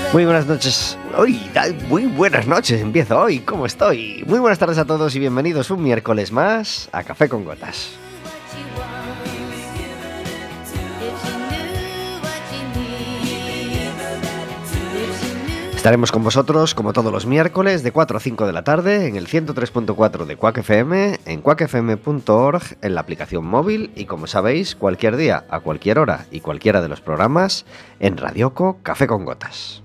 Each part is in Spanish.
Muy buenas noches. Muy buenas noches, empiezo hoy. ¿Cómo estoy? Muy buenas tardes a todos y bienvenidos un miércoles más a Café con Gotas. Estaremos con vosotros como todos los miércoles de 4 a 5 de la tarde en el 103.4 de Quack FM, en quackfm.org, en la aplicación móvil y, como sabéis, cualquier día, a cualquier hora y cualquiera de los programas en Radioco Café con Gotas.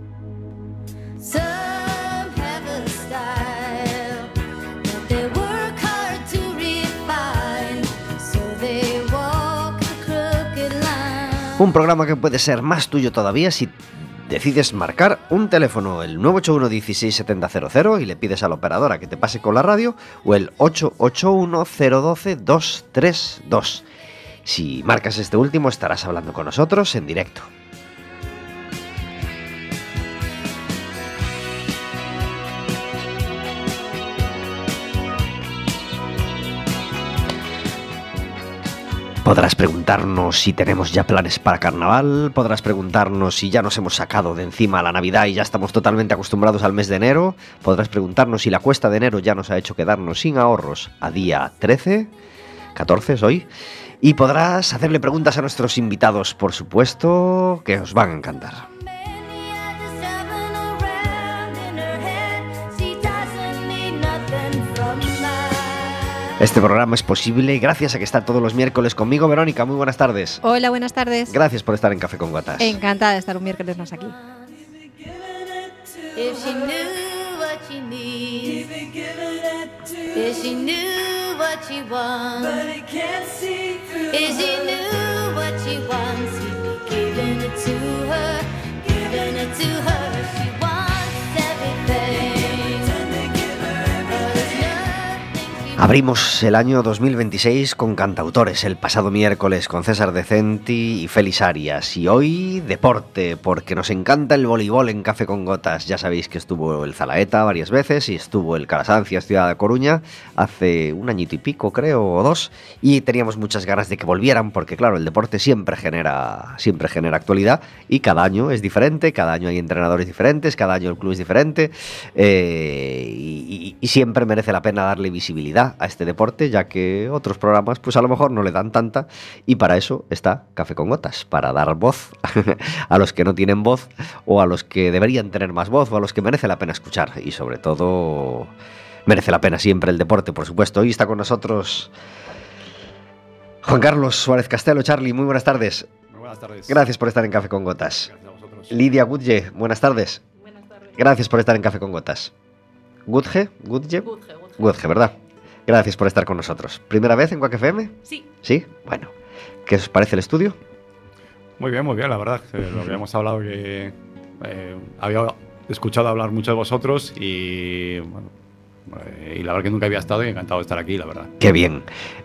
Un programa que puede ser más tuyo todavía si decides marcar un teléfono, el 981 16 7000, y le pides a la operadora que te pase con la radio, o el 881 012 232. Si marcas este último estarás hablando con nosotros en directo. Podrás preguntarnos si tenemos ya planes para carnaval, podrás preguntarnos si ya nos hemos sacado de encima la Navidad y ya estamos totalmente acostumbrados al mes de enero, podrás preguntarnos si la cuesta de enero ya nos ha hecho quedarnos sin ahorros a día 14 es hoy, y podrás hacerle preguntas a nuestros invitados, por supuesto, que os van a encantar. Este programa es posible gracias a que está todos los miércoles conmigo. Verónica, muy buenas tardes. Hola, buenas tardes. Gracias por estar en Café con Gotas. Encantada de estar un miércoles más aquí. Abrimos el año 2026 con cantautores, el pasado miércoles con César Decenti y Félix Arias, y hoy deporte, porque nos encanta el voleibol en Café con Gotas. Ya sabéis que estuvo el Zalaeta varias veces y estuvo el Calasancias Ciudad de Coruña hace un añito y pico, creo, o dos, y teníamos muchas ganas de que volvieran, porque claro, el deporte siempre genera actualidad y cada año es diferente, cada año hay entrenadores diferentes, cada año el club es diferente, y siempre merece la pena darle visibilidad a este deporte, ya que otros programas pues a lo mejor no le dan tanta, y para eso está Café con Gotas, para dar voz a los que no tienen voz, o a los que deberían tener más voz, o a los que merece la pena escuchar, y sobre todo merece la pena siempre el deporte, por supuesto. Hoy está con nosotros Juan Carlos Suárez Castelo. Charlie, muy buenas tardes. Muy buenas tardes. Gracias por estar en Café con Gotas. Gracias a vosotros. Lidia Gudje, buenas tardes. Buenas tardes. Gracias por estar en Café con Gotas. Gudje, ¿verdad? Gracias por estar con nosotros. ¿Primera vez en Quack FM? Sí. ¿Sí? Bueno. ¿Qué os parece el estudio? Muy bien, la verdad. Lo que hemos hablado, que había escuchado hablar mucho de vosotros y, bueno, y la verdad que nunca había estado y encantado de estar aquí, la verdad. Qué bien.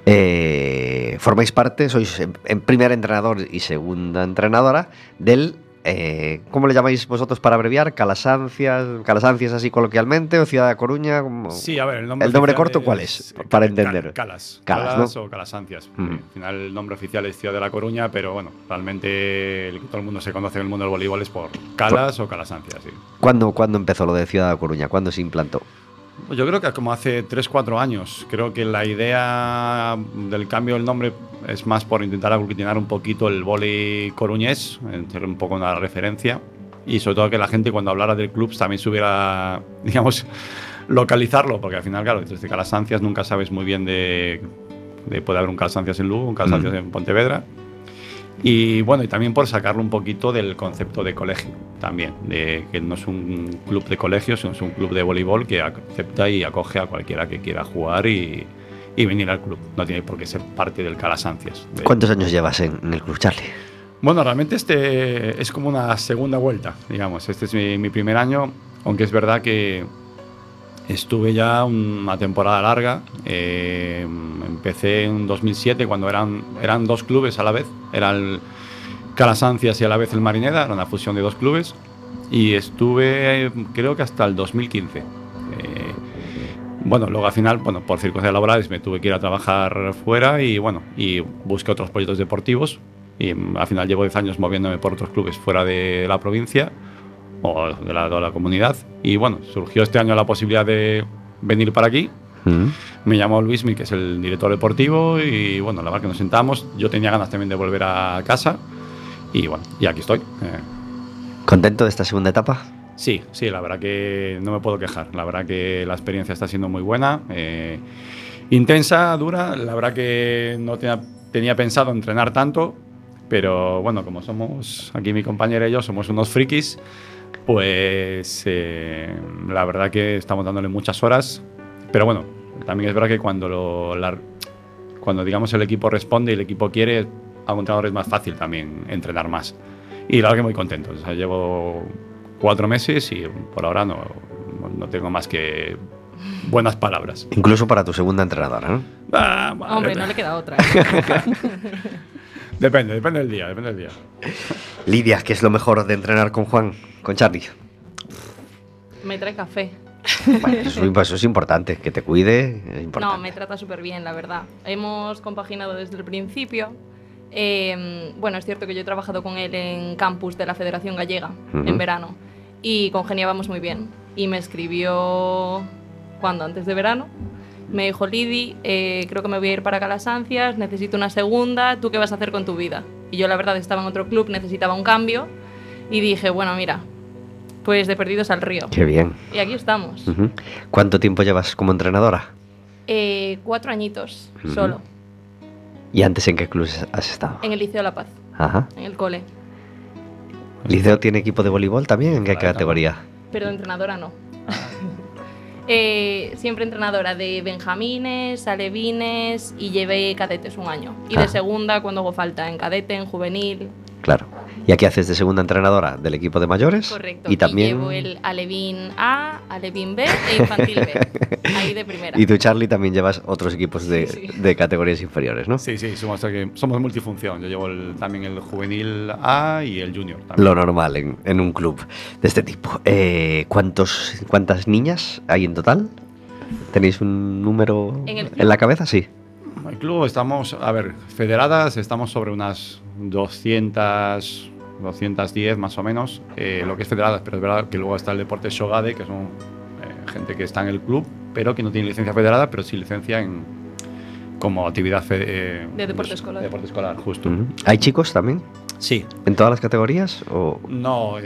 Formáis parte, sois en primer entrenador y segunda entrenadora del... ¿cómo le llamáis vosotros para abreviar? ¿Calasancias así coloquialmente, o Ciudad de Coruña? Sí, a ver, ¿El nombre corto cuál es? Para entender. Calas, ¿no? o Calasancias. Al final el nombre oficial es Ciudad de la Coruña, pero bueno, realmente todo el mundo se conoce en el mundo del voleibol es por Calas o Calasancias, sí. ¿Cuándo empezó lo de Ciudad de Coruña? ¿Cuándo se implantó? Yo creo que como hace 3-4 años. Creo que la idea del cambio del nombre es más por intentar aglutinar un poquito el vóley coruñés, ser un poco una referencia, y sobre todo que la gente cuando hablara del club también supiera, digamos, localizarlo, porque al final, claro, desde Calasancias nunca sabes muy bien de puede haber un Calasancias en Lugo, un Calasancias en Pontevedra. Y bueno, y también por sacarlo un poquito del concepto de colegio también, de que no es un club de colegio, sino es un club de voleibol que acepta y acoge a cualquiera que quiera jugar y venir al club. No tiene por qué ser parte del Calasancias. ¿Cuántos años llevas en el club, Charlie? Bueno, realmente este es como una segunda vuelta, digamos. Este es mi primer año, aunque es verdad que estuve ya una temporada larga. Empecé en 2007 cuando eran dos clubes a la vez. Era el Calasancias y a la vez el Marineda. Era una fusión de dos clubes. Y estuve, creo que hasta el 2015. Bueno, luego al final, bueno, por circunstancias laborales me tuve que ir a trabajar fuera y busqué otros proyectos deportivos. Y al final llevo 10 años moviéndome por otros clubes fuera de la provincia o de la comunidad. Y bueno, surgió este año la posibilidad de venir para aquí. Me llamó Luismi, que es el director deportivo, y bueno, la verdad que nos sentamos. Yo tenía ganas también de volver a casa y bueno, y aquí estoy. ¿Contento de esta segunda etapa? Sí, la verdad que no me puedo quejar. La verdad que la experiencia está siendo muy buena, intensa, dura. La verdad que no tenía pensado entrenar tanto, pero bueno, como somos aquí mi compañera y yo, somos unos frikis, pues la verdad que estamos dándole muchas horas. Pero bueno, también es verdad que cuando digamos el equipo responde y el equipo quiere, a un entrenador es más fácil también entrenar más. Y la verdad que muy contento. O sea, llevo 4 meses y por ahora no tengo más que buenas palabras. Incluso para tu segunda entrenadora, ¿no? Hombre, no le queda otra. Depende del día. Lidia, ¿qué es lo mejor de entrenar con Juan, con Charlie? Me trae café. Bueno, eso es importante, que te cuide, es importante. No, me trata súper bien, la verdad. Hemos compaginado desde el principio. Bueno, es cierto que yo he trabajado con él en campus de la Federación Gallega en verano y congeniábamos muy bien. Y me escribió antes de verano. Me dijo: Lidi, creo que me voy a ir para Calasancias, necesito una segunda, ¿tú qué vas a hacer con tu vida? Y yo la verdad estaba en otro club, necesitaba un cambio y dije, bueno, mira, pues de perdidos al río. Qué bien. Y aquí estamos. ¿Cuánto tiempo llevas como entrenadora? 4 añitos, solo. ¿Y antes en qué club has estado? En el Liceo La Paz, Ajá. en el cole. ¿Liceo tiene equipo de voleibol también? ¿En qué categoría? Pero de entrenadora no. Siempre entrenadora de benjamines, alevines y llevé cadetes un año. Y de segunda cuando hago falta, en cadete, en juvenil. Claro. ¿Y aquí haces de segunda entrenadora del equipo de mayores? Correcto. Y también llevo el alevín A, alevín B e infantil B. Ahí de primera. Y tú, Charlie, también llevas otros equipos de categorías inferiores, ¿no? Sí, somos multifunción. Yo llevo también el juvenil A y el junior también. Lo normal en un club de este tipo. ¿Cuántas niñas hay en total? ¿Tenéis un número en la cabeza? Sí. El club estamos, federadas estamos sobre unas 210 más o menos, lo que es federadas, pero es verdad que luego está el deporte Shogade, que son gente que está en el club, pero que no tiene licencia federada, pero sí licencia como actividad de deporte escolar. De deporte escolar, justo. ¿Hay chicos también? Sí. ¿En todas las categorías? ¿O? No.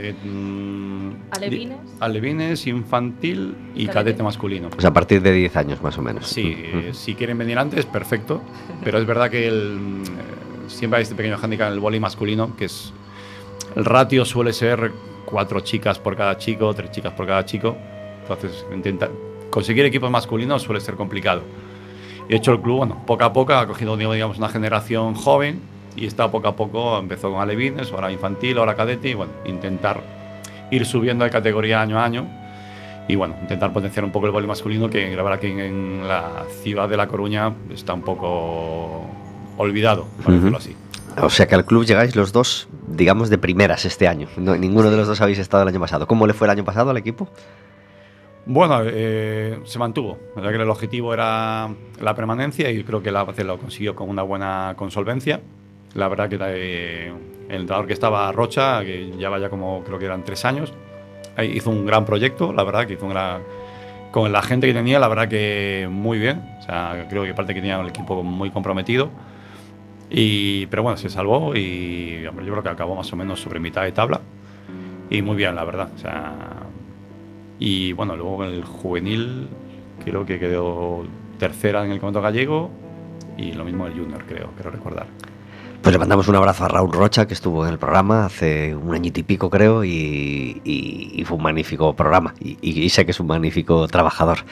Alevines, infantil y cadete masculino. Pues a partir de 10 años más o menos. Sí, si quieren venir antes, perfecto. Pero es verdad que siempre hay este pequeño hándicap en el vóley masculino, que es el ratio suele ser 4 chicas por cada chico, 3 chicas por cada chico. Entonces, conseguir equipos masculinos suele ser complicado. Y de hecho el club, bueno, poco a poco ha cogido, digamos, una generación joven y está poco a poco, empezó con alevines, ahora infantil, ahora cadete, y bueno, intentar ir subiendo de categoría año a año y bueno, intentar potenciar un poco el vóley masculino, que la verdad que en la ciudad de La Coruña está un poco olvidado, por decirlo así. O sea que al club llegáis los dos, digamos, de primeras este año. No, ninguno de los dos habéis estado el año pasado. ¿Cómo le fue el año pasado al equipo? Bueno, se mantuvo. La verdad que el objetivo era la permanencia y creo que la lo consiguió con una buena solvencia. La verdad que el entrenador que estaba, Rocha, que lleva ya como creo que eran 3 años, hizo un gran proyecto, la verdad que con la gente que tenía, la verdad que muy bien. O sea, creo que aparte que tenía un equipo muy comprometido. Pero bueno, se salvó y hombre, yo creo que acabó más o menos sobre mitad de tabla. Y muy bien, la verdad. O sea, y bueno, luego en el juvenil creo que quedó tercera en el campeonato gallego y lo mismo el junior, creo recordar. Pues le mandamos un abrazo a Raúl Rocha, que estuvo en el programa hace un añito y pico, creo, y fue un magnífico programa. Y sé que es un magnífico trabajador.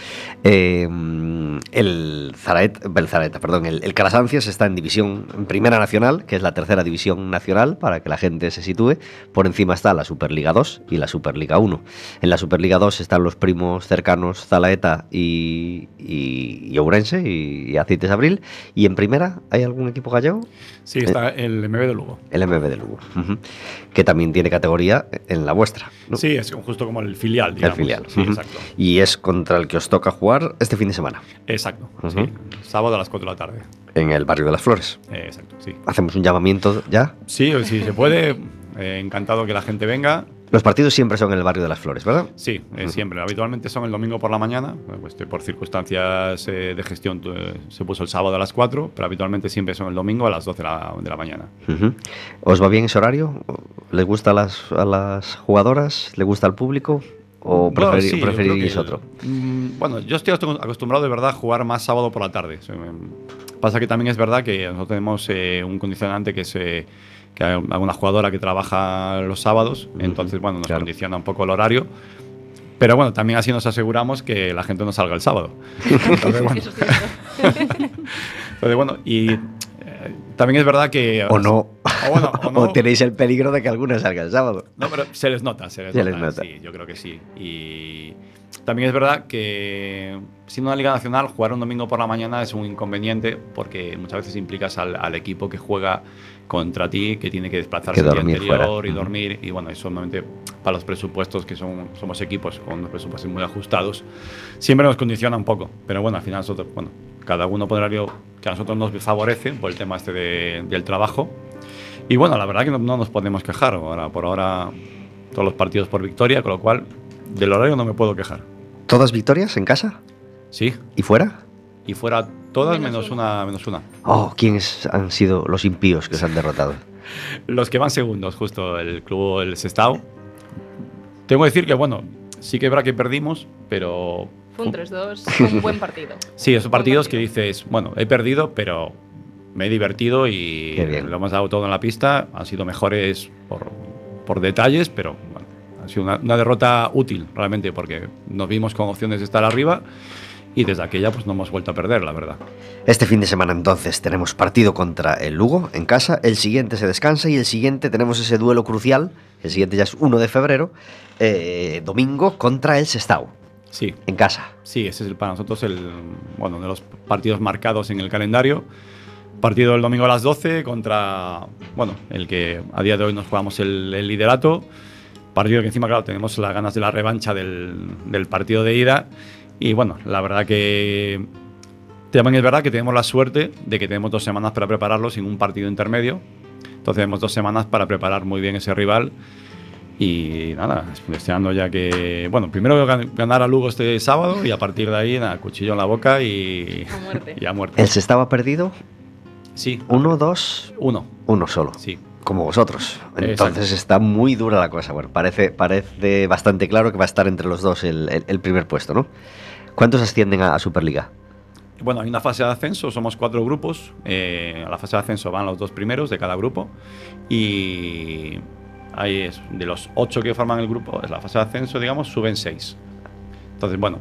El Calasancias está en Primera Nacional, que es la tercera división nacional, para que la gente se sitúe. Por encima está la Superliga 2 y la Superliga 1. En la Superliga 2 están los primos cercanos Zalaeta y Ourense y Aceites Abril. ¿Y en Primera hay algún equipo gallego? Sí, está el MB de Lugo. El MB de Lugo, que también tiene categoría en la vuestra, ¿no? Sí, es justo como el filial, digamos. El filial, sí, exacto. Y es contra el que os toca jugar este fin de semana. Exacto, sí. Sábado a las 4 de la tarde. En el barrio de las Flores. Exacto, sí. ¿Hacemos un llamamiento ya? Sí, si se puede. Encantado que la gente venga. Los partidos siempre son en el barrio de Las Flores, ¿verdad? Sí, siempre. Habitualmente son el domingo por la mañana. Pues, por circunstancias de gestión se puso el sábado a las 4, pero habitualmente siempre son el domingo a las 12 de la mañana. ¿Os va bien ese horario? ¿Les gusta a las jugadoras? ¿Le gusta al público? ¿O preferiréis otro? Bueno, yo estoy acostumbrado de verdad a jugar más sábado por la tarde. Pasa que también es verdad que nosotros tenemos un condicionante que es que hay alguna jugadora que trabaja los sábados, entonces bueno, nos condiciona un poco el horario. Pero bueno, también así nos aseguramos que la gente no salga el sábado. Entonces, bueno. Entonces, bueno, y también es verdad que... O no. O tenéis el peligro de que alguna salga el sábado. No, pero se les nota. Sí, yo creo que sí. Y también es verdad que siendo una liga nacional, jugar un domingo por la mañana es un inconveniente porque muchas veces implicas al equipo que juega contra ti, que tiene que desplazarse el día anterior y dormir. Y bueno, eso normalmente para los presupuestos, que somos equipos con unos presupuestos muy ajustados, siempre nos condiciona un poco. Pero bueno, al final nosotros, bueno, cada uno pone horario que a nosotros nos favorece por el tema este del trabajo. Y bueno, la verdad que no nos podemos quejar. Por ahora, todos los partidos por victoria, con lo cual, del horario no me puedo quejar. ¿Todas victorias en casa? Sí. ¿Y fuera? Y fuera todas menos una. Oh, ¿quiénes han sido los impíos que se han derrotado? Los que van segundos, justo, el club, el Sestao. Tengo que decir que, bueno, sí que es verdad que perdimos, pero... Fue un 3-2, un buen partido. Sí, esos partidos que dices, bueno, he perdido, pero me he divertido y lo hemos dado todo en la pista. Han sido mejores por detalles, pero bueno, ha sido una derrota útil realmente porque nos vimos con opciones de estar arriba y desde aquella pues no hemos vuelto a perder, la verdad. Este fin de semana entonces tenemos partido contra el Lugo en casa, el siguiente se descansa y el siguiente tenemos ese duelo crucial, el siguiente ya es 1 de febrero, domingo contra el Sestao. Sí. En casa. Sí, ese es para nosotros uno de los partidos marcados en el calendario. Partido el domingo a las 12 contra, bueno, el que a día de hoy nos jugamos el liderato. Partido que encima, claro, tenemos las ganas de la revancha del partido de ida. Y bueno, la verdad que también es verdad que tenemos la suerte de que tenemos 2 semanas para prepararlo sin un partido intermedio. Entonces tenemos 2 semanas para preparar muy bien ese rival. Y nada, deseando ya que... Bueno, primero ganar a Lugo este sábado y a partir de ahí, nada, cuchillo en la boca y a muerte. ¿El Sestao perdido? Sí. 1, 2... 1. 1 solo. Sí. Como vosotros. Entonces Exacto. Está muy dura la cosa. Bueno, parece bastante claro que va a estar entre los dos el primer puesto, ¿no? ¿Cuántos ascienden a Superliga? Bueno, hay una fase de ascenso, somos 4 grupos. A la fase de ascenso van los 2 primeros de cada grupo. Y ahí de los 8 que forman el grupo, es la fase de ascenso, digamos, suben 6. Entonces, bueno,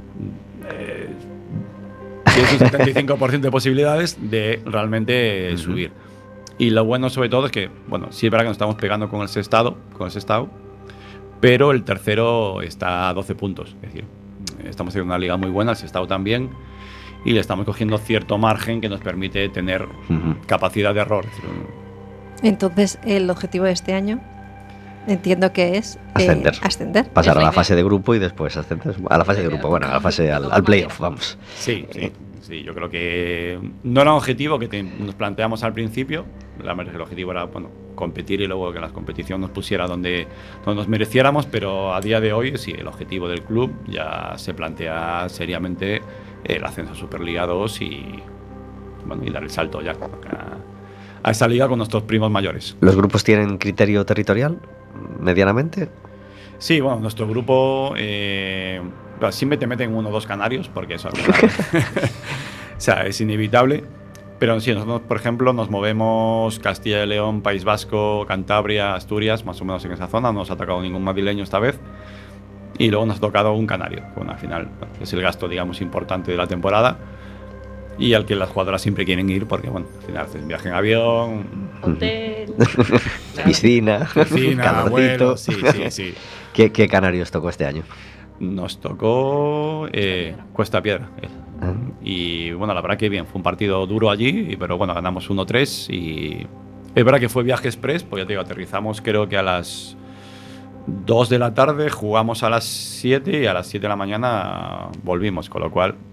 tienes un 75% de posibilidades de realmente subir. Y lo bueno sobre todo es que, bueno, sí es verdad que nos estamos pegando con el Sestao, pero el tercero está a 12 puntos. Es decir, estamos en una liga muy buena, el Sestao también, y le estamos cogiendo cierto margen que nos permite tener capacidad de error. Entonces, el objetivo de este año, entiendo que es ascender. Pasar a la fase de grupo y después ascender a la fase de grupo, bueno, a la fase al playoff, vamos. Sí, yo creo que no era un objetivo que nos planteamos al principio. El objetivo era, bueno, competir y luego que la competición nos pusiera donde nos mereciéramos, pero a día de hoy sí, el objetivo del club ya se plantea seriamente el ascenso a Superliga 2 y dar el salto ya a esa liga con nuestros primos mayores. ¿Los grupos tienen criterio territorial, medianamente? Sí, bueno, nuestro grupo siempre te meten 1 o 2 canarios, porque eso o sea, es inevitable. Pero sí, nosotros, por ejemplo, nos movemos Castilla y León, País Vasco, Cantabria, Asturias, más o menos en esa zona. No nos ha tocado ningún madrileño esta vez. Y luego nos ha tocado un canario. Bueno, al final es el gasto, digamos, importante de la temporada. Y al que las jugadoras siempre quieren ir porque, bueno, al final haces viaje en avión, hotel, piscina, vuelo, sí. ¿Qué canarios tocó este año? Nos tocó Cuesta Piedra. Y bueno, la verdad que bien, fue un partido duro allí, pero bueno, ganamos 1-3 y es verdad que fue viaje express, pues ya te digo, aterrizamos creo que a las 2 de la tarde, jugamos a las 7 y a las 7 de la mañana volvimos, con lo cual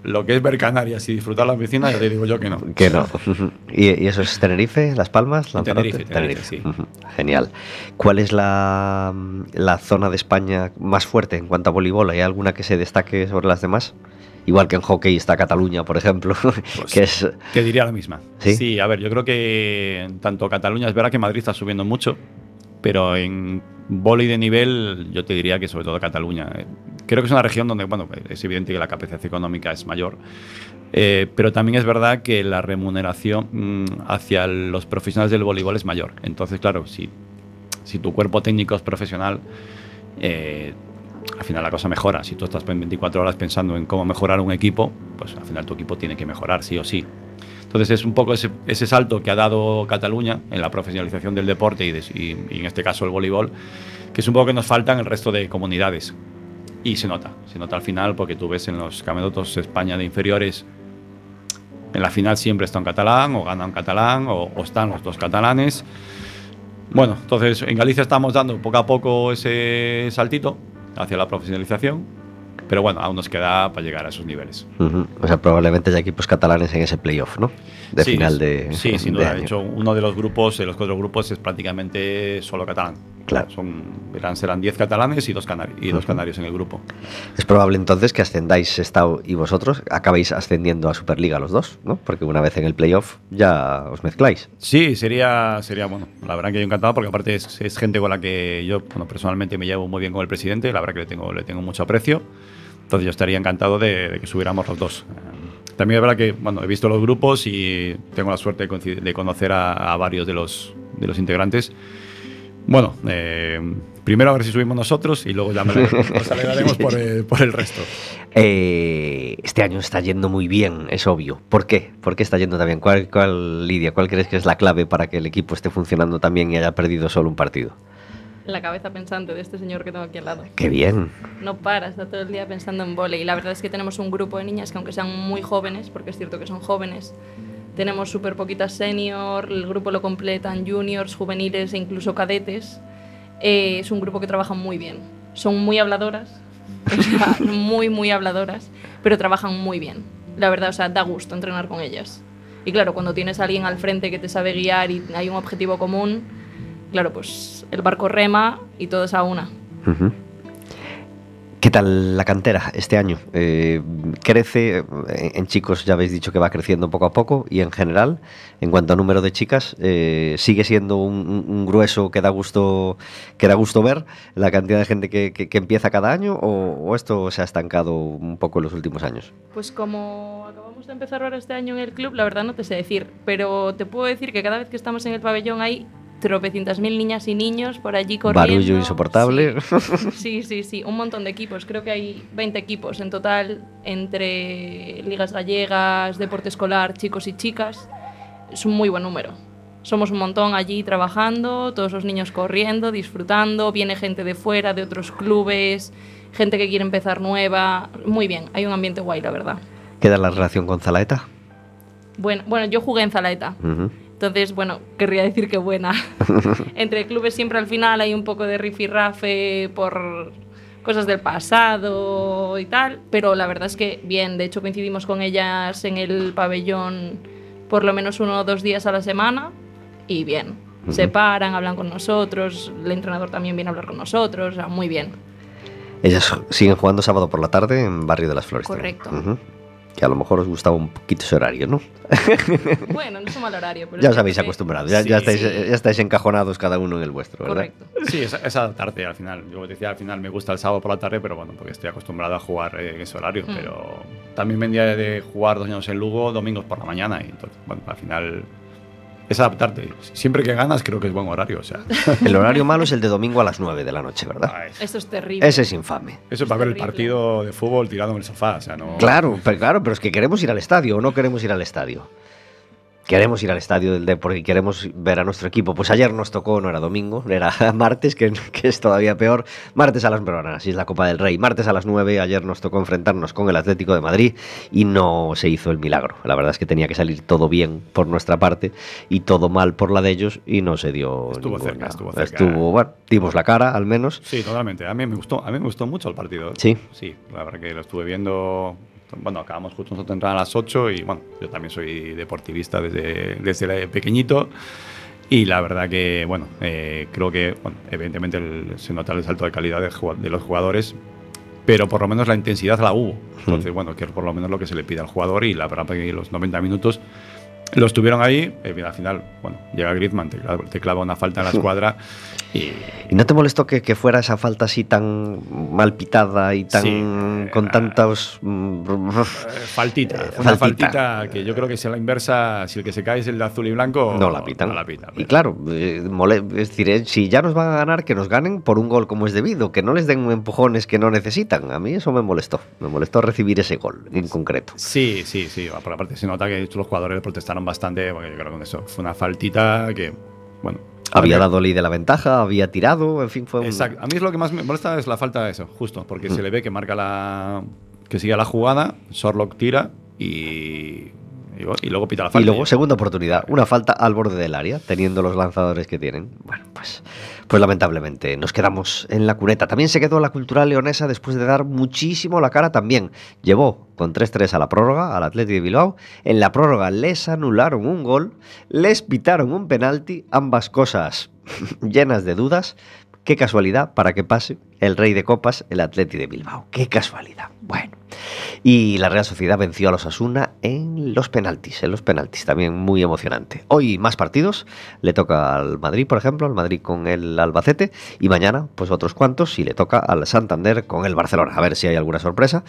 lo que es ver Canarias y disfrutar la piscina, ya te digo yo que no. Que no. ¿Y eso es Tenerife, Las Palmas? Tenerife, sí. Genial. ¿Cuál es la zona de España más fuerte en cuanto a voleibol? ¿Hay alguna que se destaque sobre las demás? Igual que en hockey está Cataluña, por ejemplo. Pues, te diría la misma. ¿Sí? Sí, a ver, yo creo que tanto Cataluña, es verdad que Madrid está subiendo mucho, pero en vóley de nivel yo te diría que sobre todo Cataluña. Creo que es una región donde, bueno, es evidente que la capacidad económica es mayor, pero también es verdad que la remuneración hacia los profesionales del voleibol es mayor. Entonces, claro, si tu cuerpo técnico es profesional, al final la cosa mejora. Si tú estás 24 horas pensando en cómo mejorar un equipo, pues al final tu equipo tiene que mejorar, sí o sí. Entonces es un poco ese salto que ha dado Cataluña en la profesionalización del deporte y en este caso el voleibol, que es un poco que nos falta en el resto de comunidades. Y se nota al final, porque tú ves en los campeonatos España de inferiores, en la final siempre está un catalán, o gana un catalán, o están los dos catalanes. Bueno, entonces en Galicia estamos dando poco a poco ese saltito hacia la profesionalización, pero bueno, aún nos queda para llegar a esos niveles. O sea, probablemente hay equipos catalanes en ese playoff, ¿no? De sí, final de Sí, sin duda. año. De hecho, uno de los grupos, de los 4 grupos, es prácticamente solo catalán. Claro. Serán 10 catalanes y dos canarios en el grupo. Es probable entonces que ascendáis Estado y vosotros acabéis ascendiendo a Superliga los dos, ¿no? Porque una vez en el playoff ya os mezcláis. Sí, sería bueno. La verdad que yo encantado, porque aparte es gente con la que yo personalmente me llevo muy bien con el presidente. La verdad que le tengo mucho aprecio. Entonces yo estaría encantado de que subiéramos los dos. También es verdad que he visto los grupos y tengo la suerte de conocer a varios de los integrantes. Bueno, primero a ver si subimos nosotros y luego ya nos alegraremos por el resto. Este año está yendo muy bien, es obvio. ¿Por qué? ¿Por qué está yendo tan bien? Lidia, ¿cuál crees que es la clave para que el equipo esté funcionando tan bien y haya perdido solo un partido? La cabeza pensante de este señor que tengo aquí al lado. ¡Qué bien! No para, está todo el día pensando en vóley. Y la verdad es que tenemos un grupo de niñas que, aunque sean muy jóvenes, porque es cierto que son jóvenes, tenemos súper poquitas senior, el grupo lo completan juniors, juveniles e incluso cadetes. Es un grupo que trabaja muy bien. Son muy habladoras, muy habladoras, pero trabajan muy bien. La verdad, o sea, da gusto entrenar con ellas. Y claro, cuando tienes a alguien al frente que te sabe guiar y hay un objetivo común, claro, pues el barco rema y todo es a una. ¿Qué tal la cantera este año? ¿Crece? En chicos ya habéis dicho que va creciendo poco a poco, y en general, en cuanto a número de chicas, ¿sigue siendo un grueso que da gusto ver la cantidad de gente que empieza cada año, o esto se ha estancado un poco en los últimos años? Pues como acabamos de empezar ahora este año en el club, la verdad no te sé decir, pero te puedo decir que cada vez que estamos en el pabellón hay tropecientas mil niñas y niños por allí corriendo. Barullo insoportable. Sí, un montón de equipos. Creo que hay 20 equipos en total, entre ligas gallegas, deporte escolar, chicos y chicas. Es un muy buen número. Somos un montón allí trabajando, todos los niños corriendo, disfrutando, viene gente de fuera, de otros clubes, gente que quiere empezar nueva. Muy bien, hay un ambiente guay, la verdad. ¿Qué tal la relación con Zalaeta? Bueno, yo jugué en Zalaeta. Entonces, querría decir que buena. Entre clubes siempre al final hay un poco de rifirrafe por cosas del pasado y tal, pero la verdad es que bien. De hecho, coincidimos con ellas en el pabellón por lo menos 1 o 2 días a la semana y bien. Se paran, hablan con nosotros, el entrenador también viene a hablar con nosotros, o sea, muy bien. Ellas siguen jugando sábado por la tarde en Barrio de las Flores. Correcto. Que a lo mejor os gustaba un poquito ese horario, ¿no? Bueno, no es un mal horario, pero ya os habéis acostumbrado, ya estáis encajonados cada uno en el vuestro, ¿verdad? Correcto. Sí, es adaptarte al final. Yo decía, al final me gusta el sábado por la tarde, pero bueno, porque estoy acostumbrado a jugar en ese horario. Pero también venía de jugar 2 años en Lugo, domingos por la mañana, y entonces, al final es adaptarte. Siempre que ganas creo que es buen horario, o sea. El horario malo es el de domingo a las 9 de la noche, ¿verdad? Eso es terrible. Ese es infame. Eso es para ver el partido de fútbol tirado en el sofá, o sea, no... Claro, pero es que queremos ir al estadio, o no queremos ir al estadio. Queremos ir al estadio del Depor y queremos ver a nuestro equipo. Pues ayer nos tocó, no era domingo, era martes, que es todavía peor. Martes a las 9, así es la Copa del Rey. Martes a las 9, ayer nos tocó enfrentarnos con el Atlético de Madrid y no se hizo el milagro. La verdad es que tenía que salir todo bien por nuestra parte y todo mal por la de ellos, y no se dio. Estuvo cerca. Dimos la cara, al menos. Sí, totalmente. A mí me gustó mucho el partido. Sí. Sí, la verdad que lo estuve viendo. bueno, acabamos justo nosotros de entrar a las 8 y bueno, yo también soy deportivista desde pequeñito. Y la verdad que, bueno, creo que, bueno, evidentemente se nota el salto de calidad de los jugadores, pero por lo menos la intensidad la hubo. Entonces, bueno, que es por lo menos lo que se le pide al jugador y la verdad que los 90 minutos los tuvieron ahí. Al final, bueno, llega Griezmann, te clava una falta en la escuadra. ¿Y no te molestó que fuera esa falta así tan mal pitada y tan con tantos... faltita. Una faltita que yo creo que si a la inversa, si el que se cae es el de azul y blanco, no la pitan. No la pitan. Y claro, es decir, si ya nos van a ganar, que nos ganen por un gol como es debido, que no les den empujones que no necesitan. A mí eso me molestó recibir ese gol en concreto. Sí. Por aparte se nota que los jugadores protestaron bastante, porque yo creo que con eso fue una faltita que, bueno... Había dado ley de la ventaja, había tirado, en fin, fue Exacto. A mí es lo que más me molesta es la falta de eso, justo, porque se le ve que marca que sigue la jugada, Sorlock tira y luego pita la falta. Y luego segunda oportunidad, una falta al borde del área, teniendo los lanzadores que tienen. Bueno, pues lamentablemente nos quedamos en la cuneta. También se quedó la Cultural Leonesa después de dar muchísimo la cara también. Llevó con 3-3 a la prórroga al Athletic de Bilbao. En la prórroga les anularon un gol, les pitaron un penalti, ambas cosas llenas de dudas. Qué casualidad para que pase el rey de copas, el Athletic de Bilbao. Qué casualidad. Bueno. Y la Real Sociedad venció a los Osasuna en los penaltis, también muy emocionante. Hoy más partidos, le toca al Madrid, por ejemplo, al Madrid con el Albacete, y mañana pues otros cuantos, y le toca al Santander con el Barcelona, a ver si hay alguna sorpresa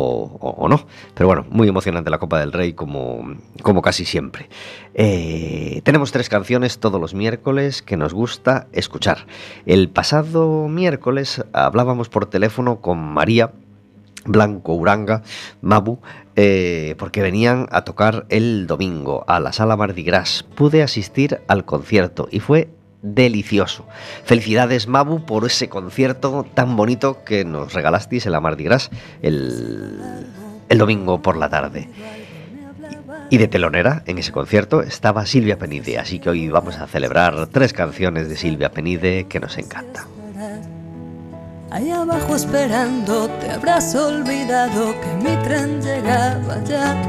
o no. Pero bueno, muy emocionante la Copa del Rey como casi siempre. Tenemos 3 canciones todos los miércoles que nos gusta escuchar. El pasado miércoles hablábamos por teléfono con María Blanco Uranga, Mabu, porque venían a tocar el domingo a la Sala Mardi Gras. Pude asistir al concierto y fue delicioso. Felicidades, Mabu, por ese concierto tan bonito que nos regalasteis en la Mardi Gras el domingo por la tarde. Y de telonera en ese concierto estaba Silvia Penide, así que hoy vamos a celebrar 3 canciones de Silvia Penide que nos encantan. Ahí abajo esperando, te habrás olvidado que mi tren llegaba ya.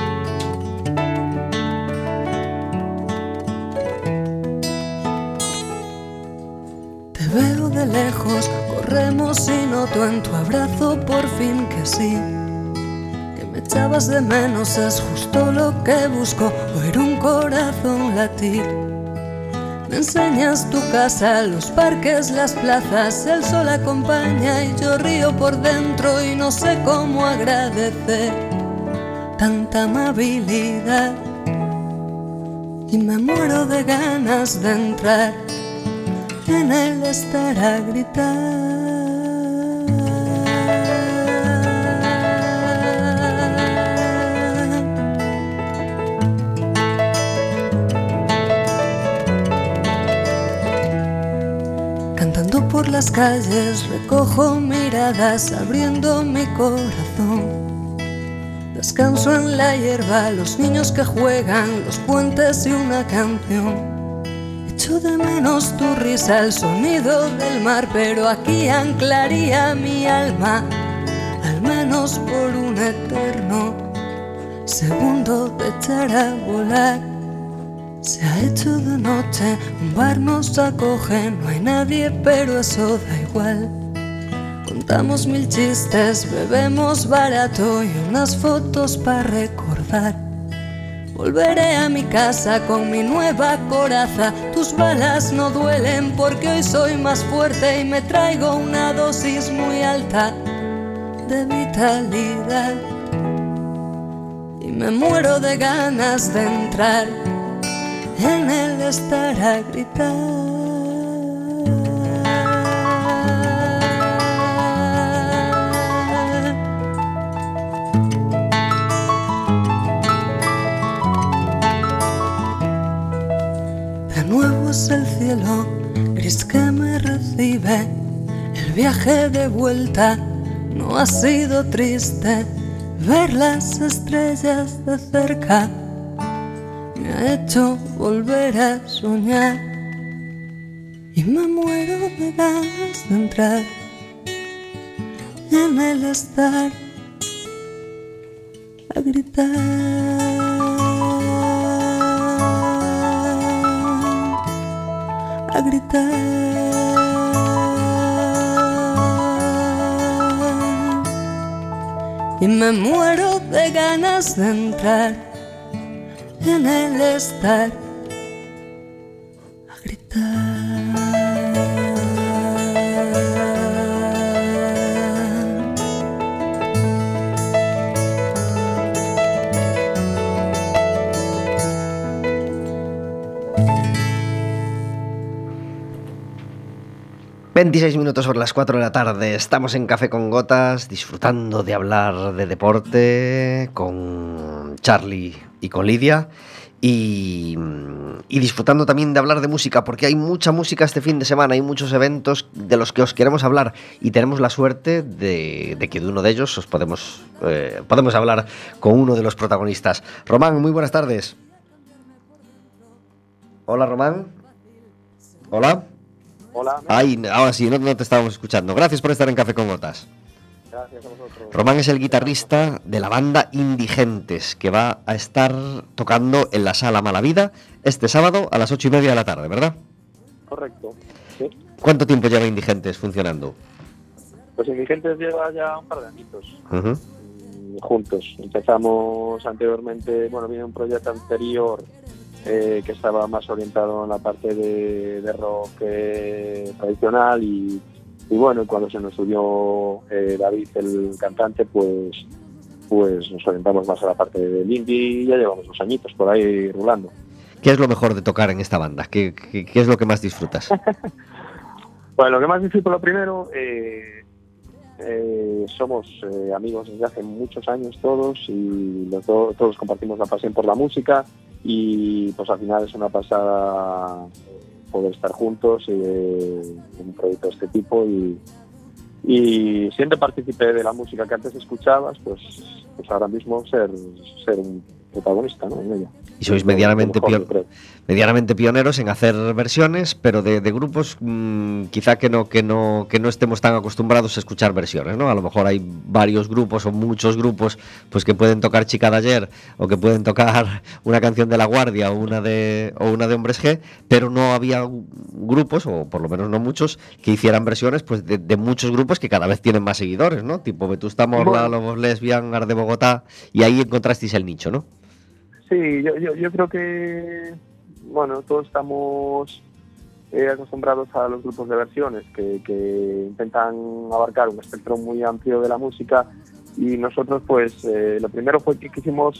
Te veo de lejos, corremos y noto en tu abrazo por fin que sí. Que me echabas de menos, es justo lo que busco, oír un corazón latir. Me enseñas tu casa, los parques, las plazas, el sol acompaña y yo río por dentro y no sé cómo agradecer tanta amabilidad. Y me muero de ganas de entrar en el estar a gritar. Por las calles recojo miradas abriendo mi corazón. Descanso en la hierba, los niños que juegan, los puentes y una canción. Echo de menos tu risa, el sonido del mar, pero aquí anclaría mi alma, al menos por un eterno segundo de echar a volar. Se ha hecho de noche, un bar nos acoge, no hay nadie, pero eso da igual. Contamos 1000 chistes, bebemos barato y unas fotos para recordar. Volveré a mi casa con mi nueva coraza, tus balas no duelen porque hoy soy más fuerte y me traigo una dosis muy alta de vitalidad. Y me muero de ganas de entrar en el estar a gritar. De nuevo es el cielo gris que me recibe. El viaje de vuelta no ha sido triste. Ver las estrellas de cerca me ha hecho volver a soñar. Y me muero de ganas de entrar en el estar a gritar, a gritar. Y me muero de ganas de entrar en el estar a gritar. ...26 sobre las 4 de la tarde... ...estamos en Café con Gotas... ...disfrutando de hablar de deporte... ...con Charlie y con Lidia... Y disfrutando también de hablar de música... ...porque hay mucha música este fin de semana... ...hay muchos eventos de los que os queremos hablar... ...y tenemos la suerte de que de uno de ellos... ...os podemos hablar con uno de los protagonistas... Román, muy buenas tardes. Hola, Román. Hola. Hola. Ay, ahora sí, no te estábamos escuchando. Gracias por estar en Café con Gotas. Gracias a vosotros. Román es el guitarrista de la banda Indigentes, que va a estar tocando en la Sala Malavida este sábado a las 8:30 de la tarde, ¿verdad? Correcto, sí. ¿Cuánto tiempo lleva Indigentes funcionando? Pues Indigentes lleva ya un par de añitos juntos. Empezamos anteriormente, viene un proyecto anterior que estaba más orientado en la parte de rock tradicional y cuando se nos unió David, el cantante, pues nos orientamos más a la parte del indie y ya llevamos 2 añitos por ahí rulando. ¿Qué es lo mejor de tocar en esta banda? ¿Qué es lo que más disfrutas? Bueno, lo que más disfruto, lo primero, somos amigos desde hace muchos años todos y todos compartimos la pasión por la música. Y pues al final es una pasada poder estar juntos en un proyecto de este tipo y siendo partícipe de la música que antes escuchabas, pues ahora mismo ser un protagonista, ¿no? En ella. Y sois medianamente pioneros en hacer versiones, pero de grupos quizá que no estemos tan acostumbrados a escuchar versiones, ¿no? A lo mejor hay varios grupos o muchos grupos pues que pueden tocar Chica de Ayer o que pueden tocar una canción de La Guardia o una de Hombres G, pero no había grupos, o por lo menos no muchos, que hicieran versiones pues de muchos grupos que cada vez tienen más seguidores, ¿no? Tipo Vetusta Morla, Lobos Lesbian, Ars de Bogotá, y ahí encontrasteis el nicho, ¿no? Sí, yo creo que todos estamos acostumbrados a los grupos de versiones que intentan abarcar un espectro muy amplio de la música y nosotros pues lo primero fue que quisimos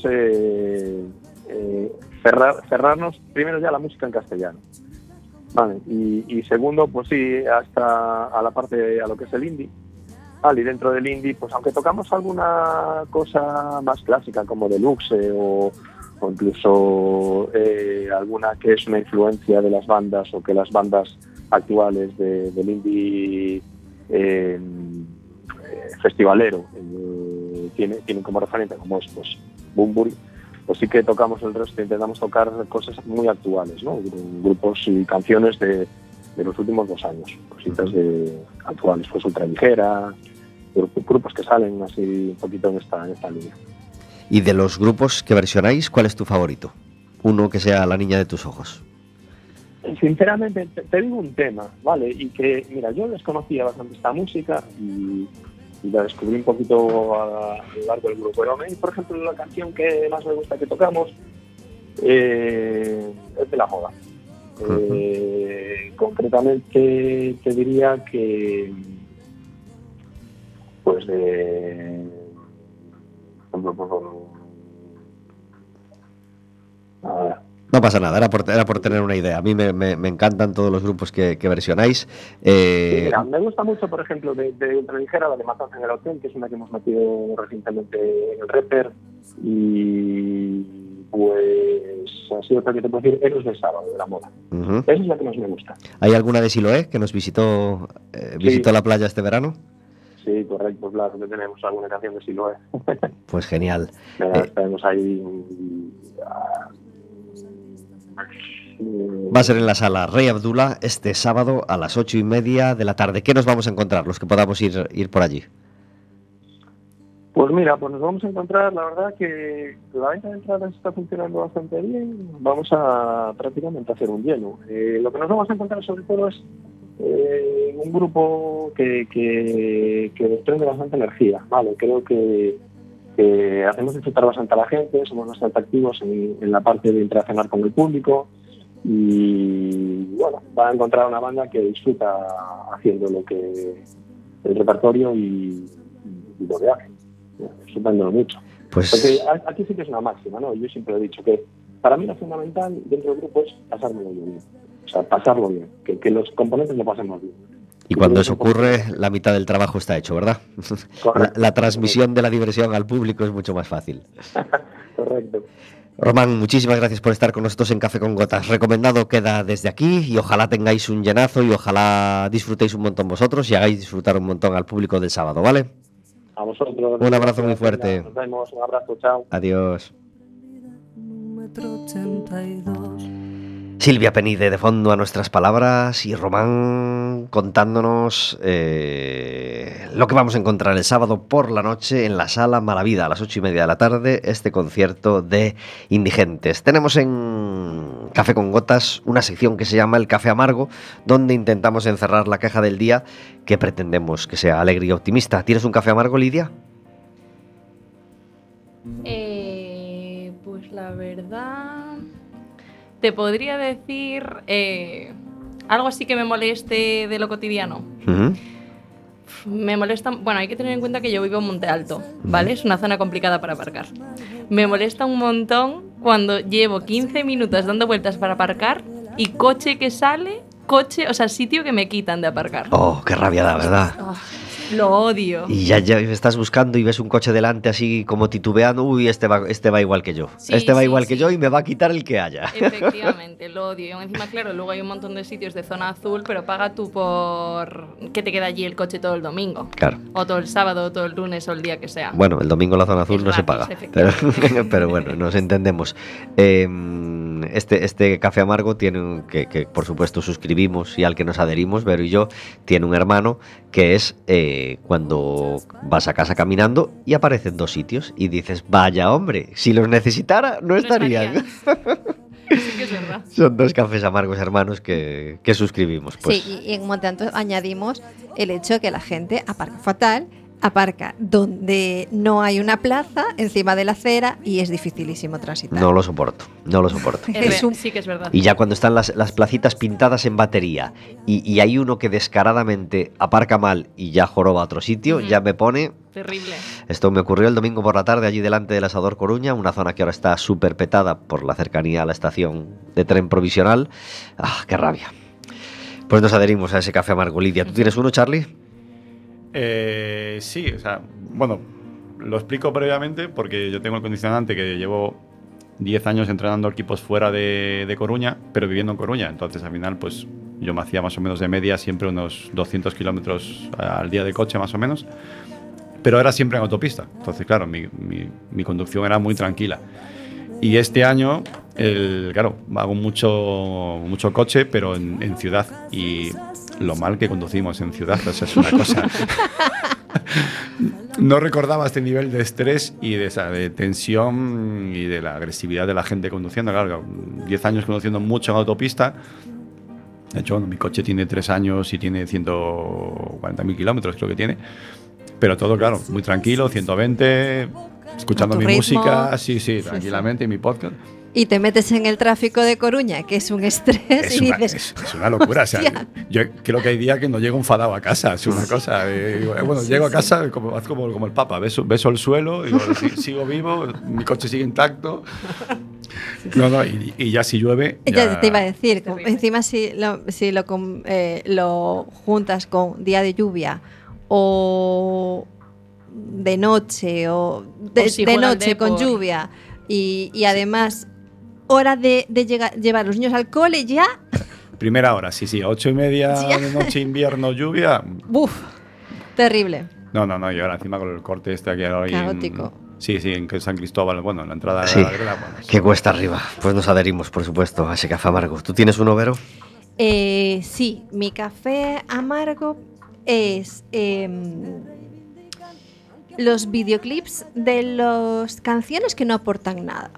cerrarnos primero ya a la música en castellano, ¿vale? Y segundo pues sí, hasta a la parte a lo que es el indie. Y dentro del indie pues aunque tocamos alguna cosa más clásica como Deluxe o incluso alguna que es una influencia de las bandas o que las bandas actuales del indie festivalero tienen como referente, como es pues Bunbury, pues sí que tocamos el resto, intentamos tocar cosas muy actuales, ¿no? Grupos y canciones de los últimos 2 años, cositas actuales, pues Ultra Ligera, grupos que salen así un poquito en esta línea. Y de los grupos que versionáis, ¿cuál es tu favorito? Uno que sea La Niña de tus Ojos. Sinceramente, te digo un tema, ¿vale? Y que, mira, yo desconocía bastante esta música y la descubrí un poquito a lo largo del grupo. Pero a mí, por ejemplo, la canción que más me gusta que tocamos es de La Moda. Concretamente, te diría que pues No pasa nada, era por tener una idea. A mí me encantan todos los grupos que versionáis. Sí, mira, me gusta mucho, por ejemplo, de Ultra Ligera, la de Matanza en el Hotel, que es una que hemos metido recientemente en el Reper. Y pues así otra que te puedo decir, Héroes del Sábado, de La Moda. Esa es la que más me gusta. ¿Hay alguna de Siloé que nos visitó la playa este verano? Sí, correcto, claro, que tenemos alguna canción de Siloé. Pues genial. Tenemos ahí... Va a ser en la sala Rey Abdullah este sábado a las 8:30 de la tarde. ¿Qué nos vamos a encontrar los que podamos ir por allí? Pues mira, pues nos vamos a encontrar, la verdad que la venta de entradas está funcionando bastante bien, vamos a prácticamente hacer un lleno. Lo que nos vamos a encontrar sobre todo es un grupo que desprende bastante energía, ¿vale? Creo que hacemos disfrutar bastante a la gente, somos bastante activos en la parte de interaccionar con el público y bueno, va a encontrar una banda que disfruta haciendo el repertorio y lo que hace, disfrutándolo mucho. Pues... Porque aquí sí que es una máxima, ¿no? Yo siempre he dicho que para mí lo fundamental dentro del grupo es pasármelo bien, o sea, pasarlo bien, que los componentes lo pasemos bien. Y cuando eso ocurre, la mitad del trabajo está hecho, ¿verdad? La transmisión de la diversión al público es mucho más fácil. Correcto. Román, muchísimas gracias por estar con nosotros en Café con Gotas. Recomendado queda desde aquí y ojalá tengáis un llenazo y ojalá disfrutéis un montón vosotros y hagáis disfrutar un montón al público del sábado, ¿vale? A vosotros. Un abrazo muy fuerte. Nos vemos, un abrazo, chao. Adiós. Silvia Penide de fondo a nuestras palabras y Román contándonos lo que vamos a encontrar el sábado por la noche en la Sala Malavida a las 8:30 de la tarde, este concierto de Indigentes. Tenemos en Café con Gotas una sección que se llama El Café Amargo, donde intentamos encerrar la queja del día que pretendemos que sea alegre y optimista. ¿Tienes un café amargo, Lidia? Pues la verdad... Te podría decir algo así que me moleste de lo cotidiano. Uh-huh. Me molesta... Bueno, hay que tener en cuenta que yo vivo en Monte Alto, ¿vale? Es una zona complicada para aparcar. Me molesta un montón cuando llevo 15 minutos dando vueltas para aparcar y coche que sale, o sea, sitio que me quitan de aparcar. Oh, qué rabia da, ¿verdad? Oh, lo odio. Y ya estás buscando y ves un coche delante así como titubeando. Uy, este va igual que yo. Sí, va igual que yo y me va a quitar el que haya. Efectivamente, lo odio. Y encima, claro, luego hay un montón de sitios de zona azul, pero paga tú por que te queda allí el coche todo el domingo. Claro. O todo el sábado, o todo el lunes, o el día que sea. Bueno, el domingo la zona azul Es no gratis, se paga. Pero bueno, nos entendemos. Este café amargo tiene que por supuesto suscribimos y al que nos adherimos, Vero y yo, tiene un hermano que es cuando vas a casa caminando y aparecen dos sitios y dices, vaya hombre, si los necesitara no estarían. Sí que es verdad. Son dos cafés amargos hermanos que suscribimos. Pues. Sí, y en Monte Alto añadimos el hecho que la gente aparca fatal, aparca donde no hay una plaza encima de la acera y es dificilísimo transitar. No lo soporto. Sí que es verdad. Y ya cuando están las placitas pintadas en batería y hay uno que descaradamente aparca mal y ya joroba a otro sitio, ya me pone... Terrible. Esto me ocurrió el domingo por la tarde allí delante del Asador Coruña, una zona que ahora está súper petada por la cercanía a la estación de tren provisional. ¡Ah, qué rabia! Pues nos adherimos a ese café amargo. Lidia, ¿tú tienes uno, Charlie? Sí, o sea, bueno, lo explico previamente porque yo tengo el condicionante que llevo 10 años entrenando equipos fuera de Coruña, pero viviendo en Coruña. Entonces, al final, pues yo me hacía más o menos de media siempre unos 200 kilómetros al día de coche, más o menos. Pero era siempre en autopista. Entonces, claro, mi conducción era muy tranquila. Y este año, claro, hago mucho coche, pero en ciudad. Y lo mal que conducimos en ciudad, o sea, es una cosa... No recordaba este nivel de estrés y de tensión y de la agresividad de la gente conduciendo. Claro, 10 años conduciendo mucho en autopista. De hecho, bueno, mi coche tiene 3 años y tiene 140.000 kilómetros, creo que tiene. Pero todo, claro, muy tranquilo, 120, escuchando mi música, sí, tranquilamente, y mi podcast. Y te metes en el tráfico de Coruña, que es un estrés, y dices... Es una locura, o sea, yo creo que hay días que no llego enfadado a casa, es una cosa... bueno, llego a casa como el Papa, beso el suelo, digo, sigo vivo, mi coche sigue intacto... No, y ya si llueve... Ya te iba a decir, encima si lo juntas con día de lluvia o de noche o de noche con lluvia y además hora de llevar a los niños al cole ya... Primera hora, sí, 8:30 de noche, invierno, lluvia... ¡Buf! Terrible. No, y ahora encima con el corte este aquí ahora... Caótico. Sí, en San Cristóbal, bueno, en la entrada sí, de la Greda. Bueno, que cuesta arriba. Pues nos adherimos, por supuesto, a ese café amargo. ¿Tú tienes uno, Vero? Sí, mi café amargo es los videoclips de las canciones que no aportan nada.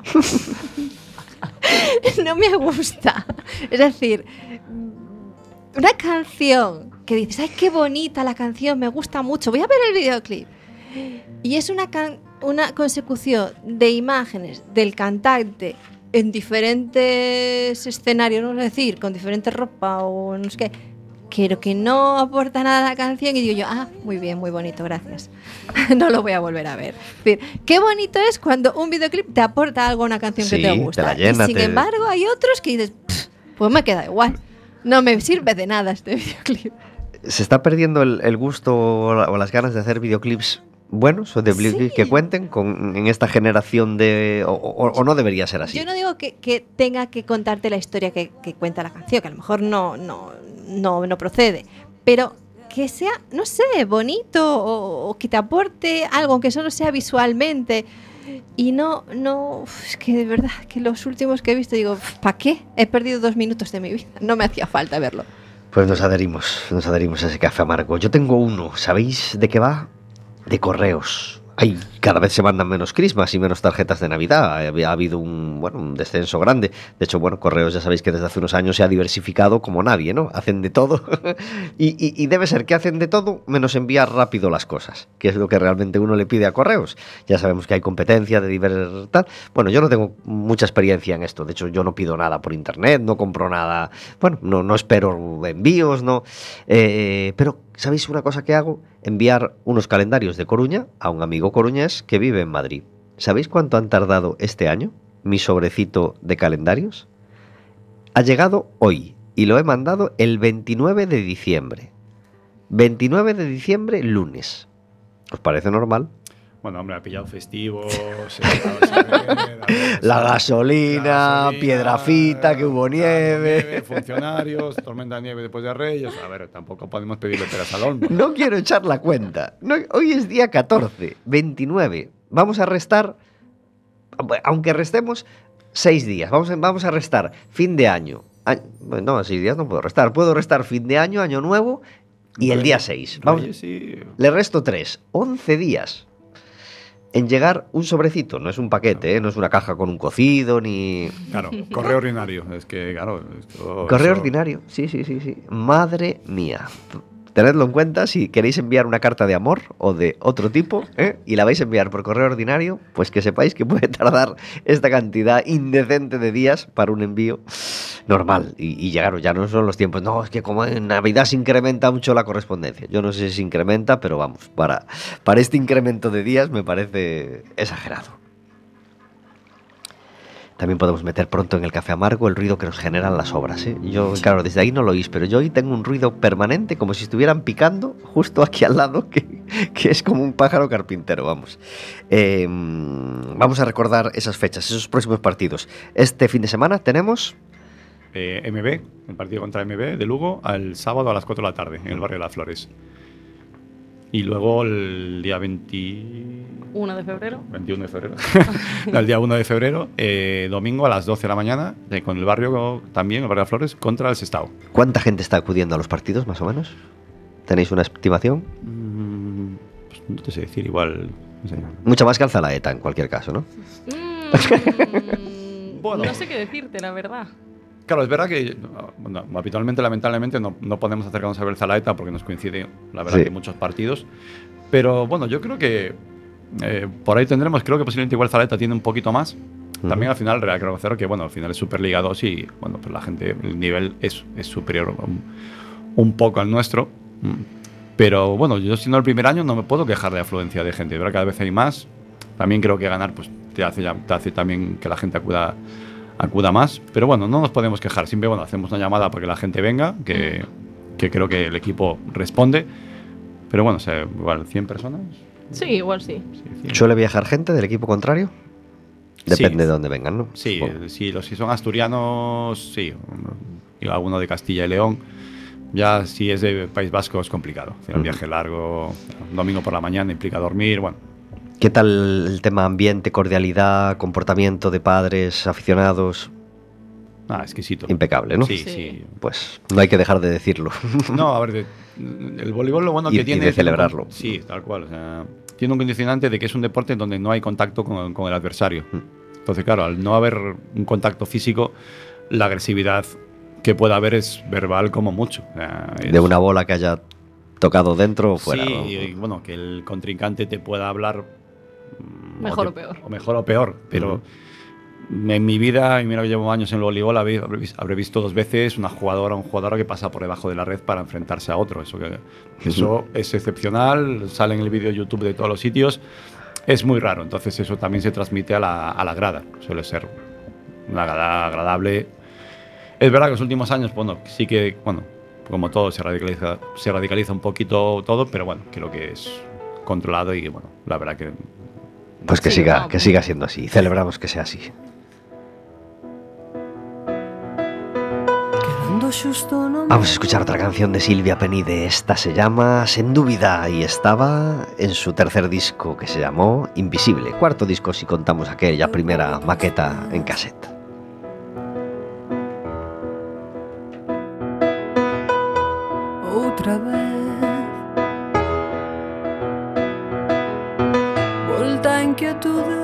No me gusta. Es decir, una canción que dices, ¡ay, qué bonita la canción! Me gusta mucho, voy a ver el videoclip. Y es una consecución de imágenes del cantante en diferentes escenarios, no es decir, con diferente ropa o no sé qué, pero que no aporta nada a la canción, y digo yo, muy bien, muy bonito, gracias. No lo voy a volver a ver. Es decir, qué bonito es cuando un videoclip te aporta algo a una canción que te gusta. Te la llena, y sin embargo hay otros que dices, pues me queda igual, no me sirve de nada este videoclip. ¿Se está perdiendo el gusto o las ganas de hacer videoclips buenos o de videoclips que cuenten en esta generación de o no debería ser así? Yo no digo que tenga que contarte la historia que cuenta la canción, que a lo mejor no procede, pero que sea, no sé, bonito o que te aporte algo, aunque solo sea visualmente. Y no, es que de verdad que los últimos que he visto digo, ¿para qué? He perdido 2 minutos de mi vida, no me hacía falta verlo. Pues nos adherimos a ese café amargo. Yo tengo uno, ¿sabéis de qué va? De correos. Ay, cada vez se mandan menos crismas y menos tarjetas de Navidad. Ha habido un descenso grande. De hecho, Correos ya sabéis que desde hace unos años se ha diversificado como nadie, ¿no? Hacen de todo. y debe ser que hacen de todo menos enviar rápido las cosas, que es lo que realmente uno le pide a Correos. Ya sabemos que hay competencia de diversidad. Tal. Bueno, yo no tengo mucha experiencia en esto. De hecho, yo no pido nada por internet, no compro nada. Bueno, no espero envíos, no. Pero ¿sabéis una cosa que hago? Enviar unos calendarios de Coruña a un amigo coruñés que vive en Madrid. ¿Sabéis cuánto han tardado este año mi sobrecito de calendarios? Ha llegado hoy y lo he mandado el 29 de diciembre. 29 de diciembre, lunes. ¿Os parece normal? Bueno, hombre, ha pillado festivos. La gasolina, Piedrafita, que hubo nieve. Funcionarios, tormenta de nieve después de Reyes. A ver, tampoco podemos pedirle peras al olmo. No quiero echar la cuenta. No, hoy es día 14, 29. Vamos a restar, aunque restemos 6 días. Vamos a restar fin de año. No, 6 días no puedo restar. Puedo restar fin de año, año nuevo y el día 6. Le resto 3, 11 días. En llegar un sobrecito, no es un paquete, no es una caja con un cocido, ni... Claro, correo ordinario, es que, claro... Correo ordinario, sí. Madre mía. Tenedlo en cuenta si queréis enviar una carta de amor o de otro tipo, y la vais a enviar por correo ordinario, pues que sepáis que puede tardar esta cantidad indecente de días para un envío normal. Y llegaron, ya no son los tiempos. No, es que como en Navidad se incrementa mucho la correspondencia. Yo no sé si se incrementa, pero vamos, para este incremento de días me parece exagerado. También podemos meter pronto en el café amargo el ruido que nos generan las obras, ¿eh? Yo, claro, desde ahí no lo oís, pero yo hoy tengo un ruido permanente, como si estuvieran picando justo aquí al lado, que es como un pájaro carpintero, vamos. Vamos a recordar esas fechas, esos próximos partidos. Este fin de semana tenemos... MB, el partido contra MB de Lugo, el sábado a las 4 de la tarde, en el barrio de Las Flores. Y luego el día 21 de febrero. El día 1 de febrero, domingo a las 12 de la mañana, con el barrio también, el barrio de Las Flores, contra el Sestao. ¿Cuánta gente está acudiendo a los partidos, más o menos? ¿Tenéis una estimación? Pues no te sé decir, igual... No sé. Mucha más que al Zalaeta, en cualquier caso, ¿no? Bueno. No sé qué decirte, la verdad. Claro, es verdad que habitualmente, lamentablemente, no podemos acercarnos a ver el Zalaeta porque nos coincide, la verdad, que muchos partidos. Pero bueno, yo creo que por ahí tendremos, creo que posiblemente igual Zalaeta tiene un poquito más. También al final, hay que reconocer que, al final es Superliga 2 y, pues la gente, el nivel es superior un poco al nuestro. Pero bueno, yo siendo el primer año no me puedo quejar de afluencia de gente. De verdad, cada vez hay más. También creo que ganar pues te hace también que la gente acuda más, pero bueno, no nos podemos quejar. Siempre, hacemos una llamada para que la gente venga, que creo que el equipo responde, pero bueno, igual 100 personas. Sí, igual sí. ¿Suele viajar gente del equipo contrario? Depende de dónde vengan, ¿no? Sí, sí, los que son asturianos, sí, y alguno de Castilla y León. Ya si es de País Vasco es complicado. Un viaje largo, un domingo por la mañana implica dormir, ¿Qué tal el tema ambiente, cordialidad, comportamiento de padres, aficionados? Exquisito. Impecable, ¿no? Sí. Pues no hay que dejar de decirlo. No, a ver, el voleibol lo bueno que tiene... Y de celebrarlo. Sí, tal cual. O sea, tiene un condicionante de que es un deporte donde no hay contacto con el adversario. Entonces, claro, al no haber un contacto físico, la agresividad que pueda haber es verbal como mucho. De una bola que haya tocado dentro o fuera. Sí, ¿no? y bueno, que el contrincante te pueda hablar mejor o peor. O mejor o peor, pero en mi vida, y mira que llevo años en el voleibol, habré visto 2 veces una jugadora o un jugador que pasa por debajo de la red para enfrentarse a otro. Eso es excepcional, sale en el vídeo YouTube de todos los sitios, es muy raro. Entonces eso también se transmite a la grada, suele ser una grada agradable. Es verdad que en los últimos años, bueno, sí que, bueno, como todo se radicaliza un poquito todo, pero bueno, creo que es controlado y bueno, la verdad que... Pues que siga siendo así, celebramos que sea así. Vamos a escuchar otra canción de Silvia Penide. Esta se llama Sen dúbida y estaba en su tercer disco que se llamó Invisible. 4º disco si contamos aquella primera maqueta en cassette. Otra vez volta inquietude.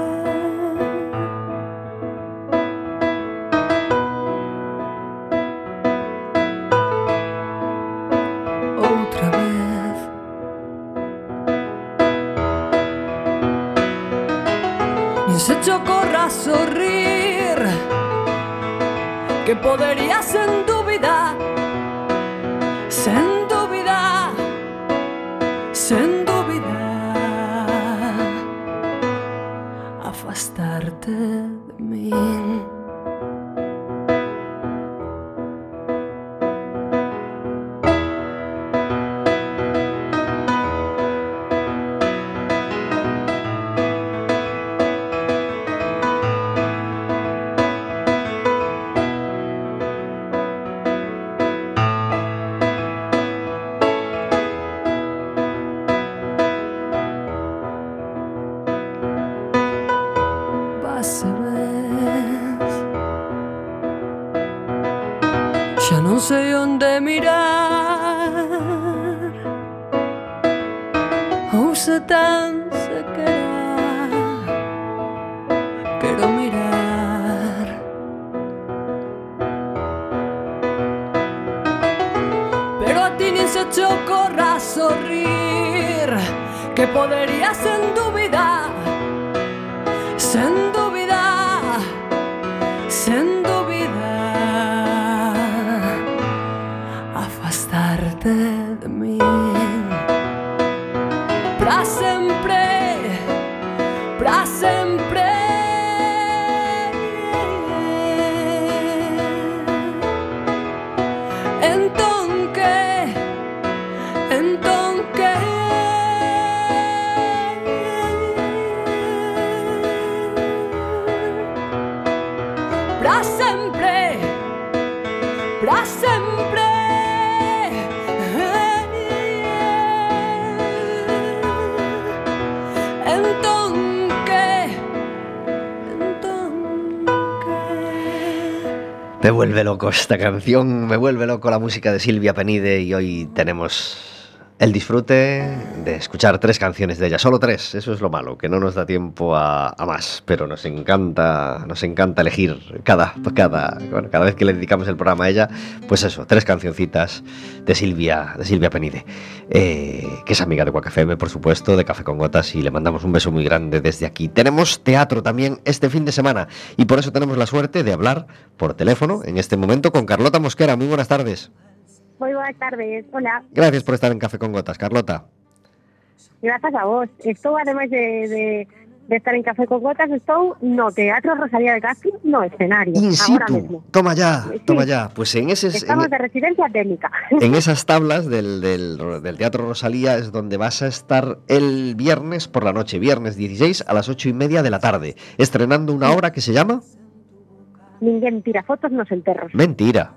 Outra vez nin se cho corra a sorrir, que podería sen dúbida, sen dúbida, sen dúbida, afastarte de mí. Xa non sei onde mirar, ou se tan sequera quero mirar. Pero a ti nin se che ocorra sorrir, que podería sen dúbida, sen dúbida, sen dúbida, afastarte de mí. Pra sempre, pra sempre. Entón que, entón que, pra sempre, pra sempre. Entón que, entón que. Me vuelve loco esta canción, me vuelve loco la música de Silvia Penide y hoy tenemos el disfrute de escuchar 3 canciones de ella, solo 3, eso es lo malo, que no nos da tiempo a más, pero nos encanta elegir cada vez que le dedicamos el programa a ella, pues eso, 3 cancioncitas de Silvia Penide, que es amiga de Quack FM, por supuesto, de Café con Gotas, y le mandamos un beso muy grande desde aquí. Tenemos teatro también este fin de semana y por eso tenemos la suerte de hablar por teléfono en este momento con Carlota Mosquera. Muy buenas tardes. Muy buenas tardes, hola. Gracias por estar en Café con Gotas, Carlota. Gracias a vos. Estou, además de estar en Café con Gotas, estou no Teatro Rosalía de Castro, no escenario. In ahora situ. mismo. Toma ya. Pues en ese... Estamos de residencia técnica. En esas tablas del Teatro Rosalía es donde vas a estar el viernes por la noche, viernes 16 a las 8:30 de la tarde, estrenando una obra que se llama... Ninguén tira fotos nos enterros. Mentira.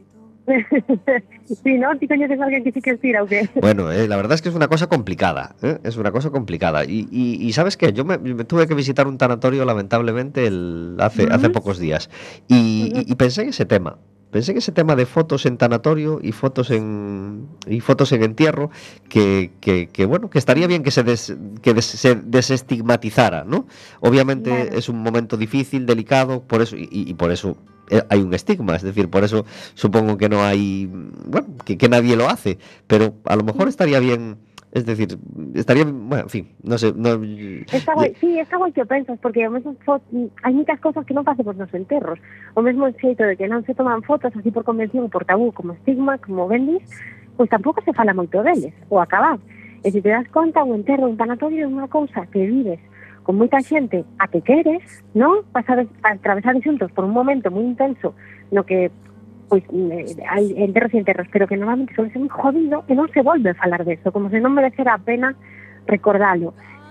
Sí, ¿no? ¿Tú conoces a alguien que sí que tira o qué? Bueno, la verdad es que es una cosa complicada, ¿eh? Es una cosa complicada. Y ¿sabes qué? Yo me tuve que visitar un tanatorio, lamentablemente, hace pocos días. Y pensé en ese tema. pensé que ese tema de fotos en tanatorio y fotos en entierro, que bueno, que estaría bien que se desestigmatizara, ¿no? Obviamente Claro. es un momento difícil, delicado, por eso y por eso hay un estigma, es decir, por eso supongo que no hay, bueno, que nadie lo hace, pero a lo mejor estaría bien, es decir, estaría, bueno, en fin, no sé, no, Está guai, sí, está guai que o pensas, porque ao mesmo hai moitas cosas que non facemos nos enterros. O mesmo xeito de que non se toman fotos así por convención, por tabú, como estigma, como vendis, pois tampouco se fala moito deles, ou acabar. E se te das conta, un enterro, un tanatorio é unha cousa que vives con moita xente a que queres, non? Atravesar xuntos por un momento moi intenso no que pois hai enterros e enterros, pero que normalmente suele ser moi jodido e non se volve a falar deso, como se non merecera a pena recordalo.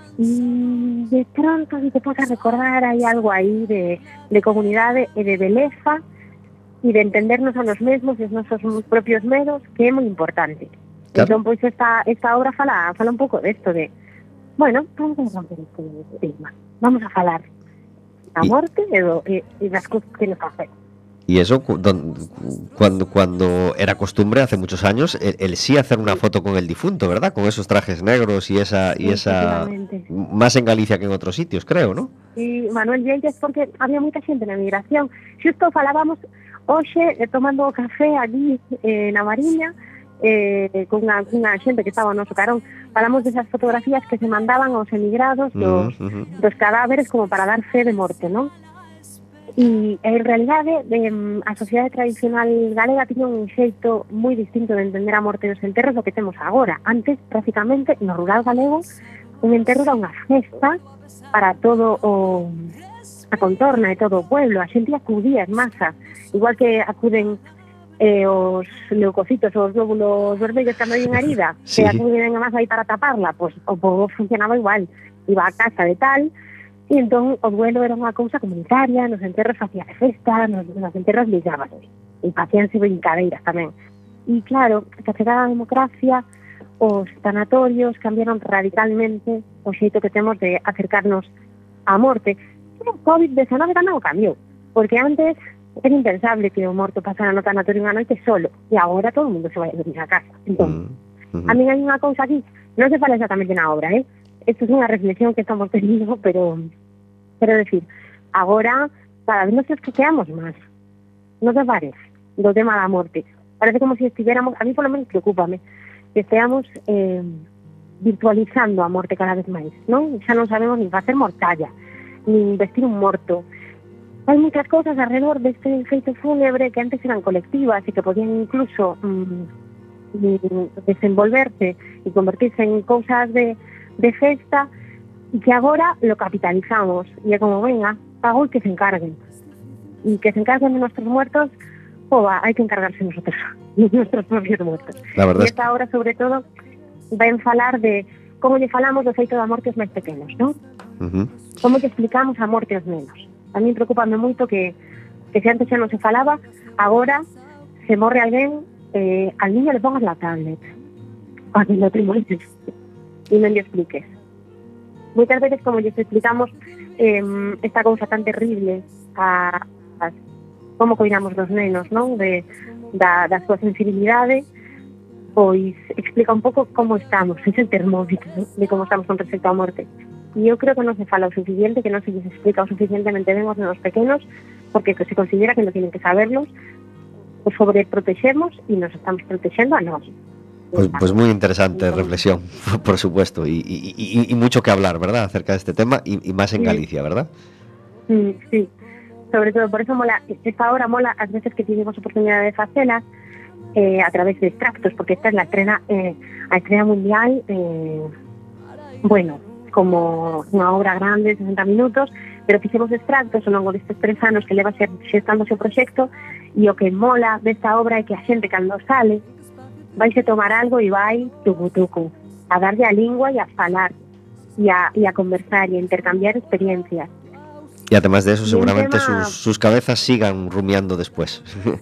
E de pronto, se te podes recordar, hai algo aí de comunidade e de beleza e de entendernos a nos mesmos e os nosos propios medos, que é moi importante. Claro. Entón, pois esta obra fala un pouco desto de, bueno, vamos a romper este estigma, vamos a falar da morte e das cousas que nos hacen. Y eso cuando era costumbre hace muchos años el sí hacer una foto con el difunto, ¿verdad? Con esos trajes negros y esa más en Galicia que en otros sitios, creo, ¿no? Sí, Manuel Vieites, porque había moita xente na migración. Xusto falábamos hoxe tomando café allí na Mariña con unha xente que estaba ao noso carón. Falamos desas fotografías que se mandaban aos emigrados dos cadáveres como para dar fe de morte, non? E en realidade a sociedade tradicional galega tiña un xeito moi distinto de entender a morte dos enterros do que temos agora. Antes, prácticamente, no rural galego, un enterro era unha festa para todo a contorna e todo o pueblo. A xente acudía en masa, igual que acuden os leucocitos ou os glóbulos vermellos cando hai unha herida, sí, que acuden en masa aí para taparla, pois o povo funcionaba igual. Iba a casa de tal. E entón o duelo era unha cousa comunitaria, nos enterros facía festa, nos enterros ligábase, e facíanse brincadeiras tamén. E claro, que a chegada da democracia, os tanatorios cambiaron radicalmente o xeito que temos de acercarnos á morte. O COVID-19 tamén o cambiou, porque antes era impensable que o morto pasara no tanatorio unha noite solo, e agora todo o mundo se vai a dormir a casa. Entón, a mí hai unha cousa aquí, non se fala exactamente na obra, Esto es unha reflexión que estamos teniendo, pero decir, agora cada vez nos esqueceamos máis. Non te parece? Do tema da morte. Parece como se estiveramos, a mí por lo menos preocúpame, que esteamos virtualizando a morte cada vez máis, non? Xa non sabemos nin facer mortalla, nin vestir un morto. Hai moitas cousas alrededor deste feito fúnebre que antes eran colectivas e que podían incluso desenvolverse e convertirse en cousas de festa, y que agora lo capitalizamos y es como, venga, pago y que se encarguen de nuestros muertos, hay que encargarse nosotros de nuestros propios muertos. La verdad y esta obra sobre todo va a falar de como lle falamos do feito da morte aos máis pequenos, non? Como lle explicamos a morte aos nenos. A mí preocupame moito que se antes xa non se falaba, agora se morre alguén, al niño le pongas la tablet para que no te molestes e non lle expliques. Moitas veces, como lles explicamos esta cousa tan terrible como cuidamos dos nenos, non? Da súa sensibilidade, pois explica un pouco como estamos, ese termómetro, ¿no? De como estamos con respecto á morte. E eu creo que non se fala o suficiente, que non se lles explica o suficientemente ben aos nenos pequenos, porque se considera que non tienen que saberlos, os sobreprotexemos e nos estamos protexendo a nós. Pues muy interesante reflexión, por supuesto, y mucho que hablar, ¿verdad?, acerca de este tema, y más en Galicia, ¿verdad? Sí, sobre todo, por eso mola, esta obra mola as veces que tenemos oportunidade de facelas a través de extractos, porque esta es la estrena mundial, bueno, como unha obra grande, 60 minutos, pero fixemos extractos ao longo destes 3 anos que leva xestándose o proxecto, e o que mola desta obra é que a xente cando sale vais a tomar algo e vai tucu a darlle a lingua e a falar e a conversar e a intercambiar experiencias. Y además de eso, seguramente sus cabezas sigan rumiando después.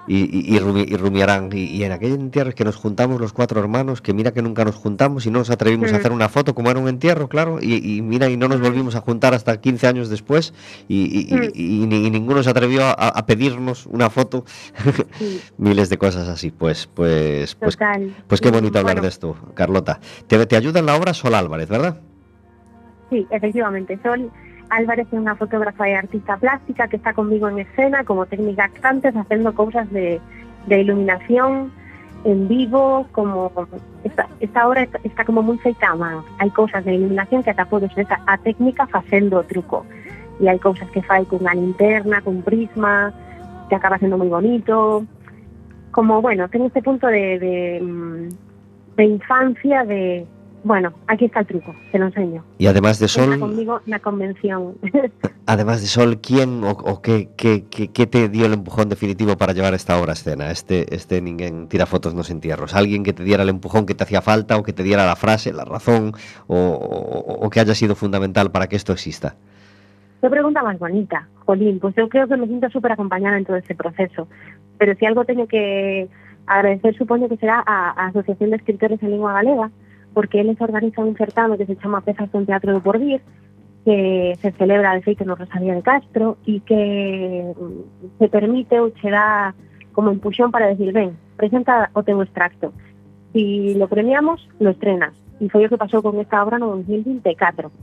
y rumiarán. Y en aquel entierro es que nos juntamos los 4 hermanos, que mira que nunca nos juntamos y no nos atrevimos a hacer una foto, como era un entierro, claro, y mira, y no nos volvimos a juntar hasta 15 años después, y ninguno se atrevió a pedirnos una foto. Miles de cosas así, pues qué bonito hablar de esto, Carlota. Te ayuda en la obra Sol Álvarez, ¿verdad? Sí, efectivamente. Sol Álvarez es una fotógrafa y artista plástica que está conmigo en escena como técnica actantes, haciendo cosas de iluminación en vivo, como esta obra está como muy feita a man. Hai cousas de iluminación que ata podes ver a técnica facendo o truco, e hai cousas que fai cunha linterna, cun prisma, que acaba sendo moi bonito. Como, bueno, ten este punto de infancia, de bueno, aquí está el truco, te lo enseño. Y además de Sol... Está conmigo la convención. Además de Sol, ¿quién o qué te dio el empujón definitivo para llevar esta obra a escena? Este Ninguén tira fotos, nos entierros. ¿Alguien que te diera el empujón que te hacía falta, o que te diera la frase, la razón, o que haya sido fundamental para que esto exista? Qué pregunta más bonita, Jolín. Pues yo creo que me siento súper acompañada en todo este proceso. Pero si algo tengo que agradecer, supongo que será a Asociación de Escritores en Lingua Galega, porque eles organizan un certame que se chama Pezas do Teatro do Porvir, que se celebra de feito no Rosalía de Castro, e que se permite ou che dá como empuxón para decir, ven, presenta o teu extracto. Si lo premiamos, lo estrenas. E foi o que pasou con esta obra no 2024.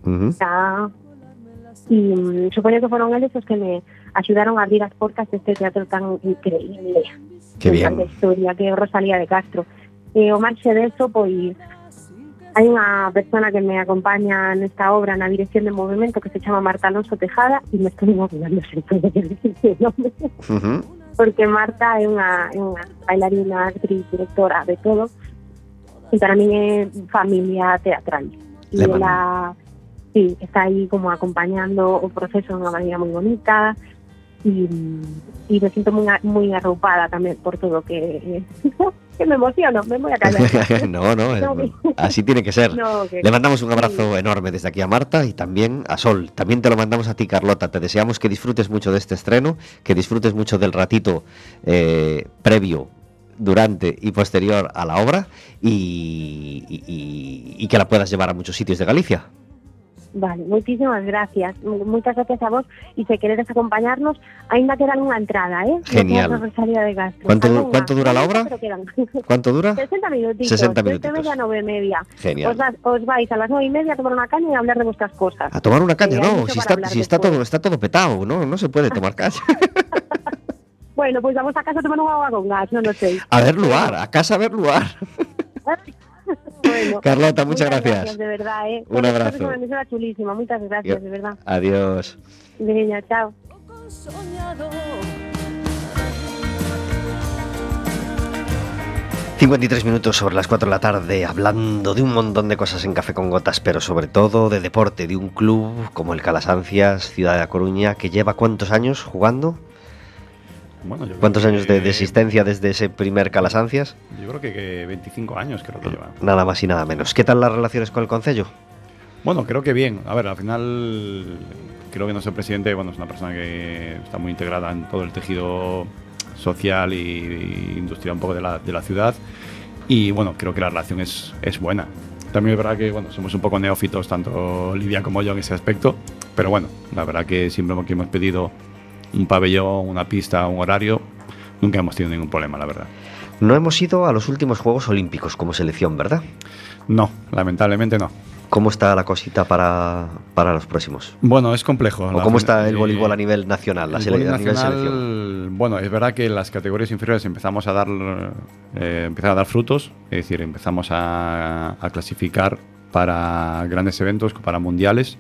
E supoño que foron eles os que me axudaron a abrir as portas deste teatro tan increíble. Que bien. De historia, que é Rosalía de Castro. E o marxe deso, pois, hai unha persona que me acompaña nesta obra na dirección de movimento que se chama Marta Alonso Tejada, e me estou imaginando se pode decir o nome, porque Marta é unha bailarina, actriz, directora de todo, e para mí é familia teatral. E ela, sí, está aí como acompañando o proceso de unha maneira moi bonita, e me siento moi arroupada tamén por todo que me emociono, me voy a callar. No, así tiene que ser. Le mandamos un abrazo enorme desde aquí a Marta y también a Sol. También te lo mandamos a ti, Carlota. Te deseamos que disfrutes mucho de este estreno, que disfrutes mucho del ratito previo, durante y posterior a la obra, y que la puedas llevar a muchos sitios de Galicia. Vale, moitísimas gracias. Moitas gracias a vos, e se queredes acompañarnos, aínda quedan unha entrada, Genial. De Castro. ¿Cuánto dura la obra? ¿Cuánto dura? 60 minutitos. 60 minutitos. 9:30. Genial. Os vais a las 9:30 a tomar una caña y a hablar de vuestras cosas. A tomar una caña, no, si está todo petado, no se puede tomar caña. Bueno, pues vamos a casa a tomar un agua con gas, no lo sé. A ver lugar, a casa a ver lugar. Bueno, Carlota, muchas gracias. De verdad, Un abrazo. Es una emisora chulísima, muchas gracias, de verdad. Adiós. Venga, chao. 53 minutos sobre las 4 de la tarde, hablando de un montón de cosas en Café con Gotas, pero sobre todo de deporte, de un club como el Calasancias, Ciudad de La Coruña, que lleva ¿cuántos años jugando? Bueno, ¿Cuántos años de existencia desde ese primer Calasancias? Yo creo que 25 años creo que lleva. Nada más y nada menos. ¿Qué tal las relaciones con el concello? Bueno, creo que bien. A ver, al final creo que nuestro presidente, bueno, es una persona que está muy integrada en todo el tejido social y industrial un poco de la ciudad, y bueno, creo que la relación es buena. También es verdad que bueno, somos un poco neófitos, tanto Lidia como yo, en ese aspecto, pero bueno, la verdad que siempre que hemos pedido un pabellón, una pista, un horario, nunca hemos tenido ningún problema, la verdad. No hemos ido a los últimos Juegos Olímpicos como selección, ¿verdad? No, lamentablemente no. ¿Cómo está la cosita para los próximos? Bueno, es complejo. ¿O cómo está el voleibol a nivel nacional, a nivel selección? Bueno, es verdad que en las categorías inferiores empezamos a dar frutos, es decir, empezamos a clasificar para grandes eventos, para mundiales.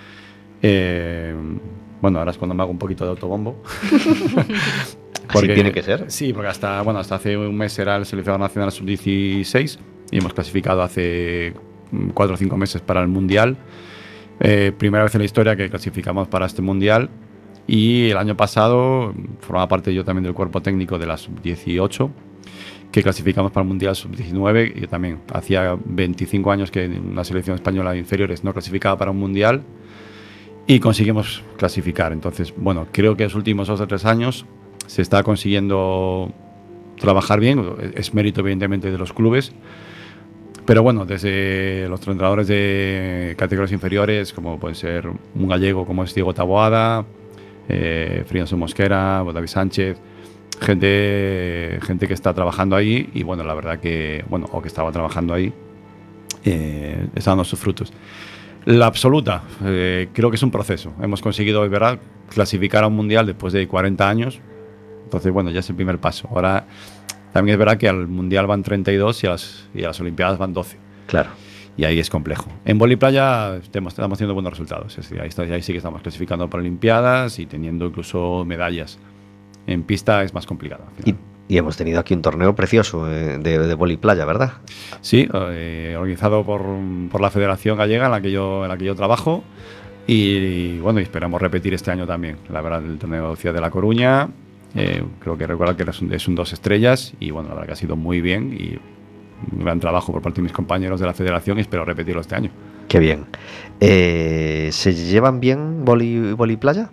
Bueno, ahora es cuando me hago un poquito de autobombo. Porque, ¿así tiene que ser? Sí, porque hasta hace un mes era el seleccionador nacional sub-16 y hemos clasificado hace 4 o 5 meses para el Mundial. Primera vez en la historia que clasificamos para este Mundial, y el año pasado formaba parte yo también del cuerpo técnico de la sub-18 que clasificamos para el Mundial sub-19. Yo también hacía 25 años que una selección española de inferiores no clasificaba para un Mundial y conseguimos clasificar. Entonces, bueno, creo que en los últimos 2 o 3 años se está consiguiendo trabajar bien. Es mérito, evidentemente, de los clubes. Pero bueno, desde los entrenadores de categorías inferiores, como puede ser un gallego como es Diego Taboada, Frianso Mosquera, David Sánchez, gente que está trabajando ahí y bueno, la verdad que, bueno, o que estaba trabajando ahí, está dando sus frutos. La absoluta, creo que es un proceso. Hemos conseguido, es verdad, clasificar a un mundial después de 40 años. Entonces, bueno, ya es el primer paso. Ahora, también es verdad que al mundial van 32 y a las Olimpiadas van 12. Claro. Y ahí es complejo. En vóley playa estamos teniendo buenos resultados. Es decir, ahí sí que estamos clasificando para Olimpiadas y teniendo incluso medallas. En pista es más complicado. Y hemos tenido aquí un torneo precioso de vóley playa, ¿verdad? Sí, organizado por la Federación Gallega en la que yo trabajo. Y bueno, esperamos repetir este año también. La verdad, el torneo de Ciudad de La Coruña, creo que recuerda que es un 2 estrellas. Y bueno, la verdad que ha sido muy bien y un gran trabajo por parte de mis compañeros de la Federación y espero repetirlo este año. Qué bien. ¿Se llevan bien vóley playa?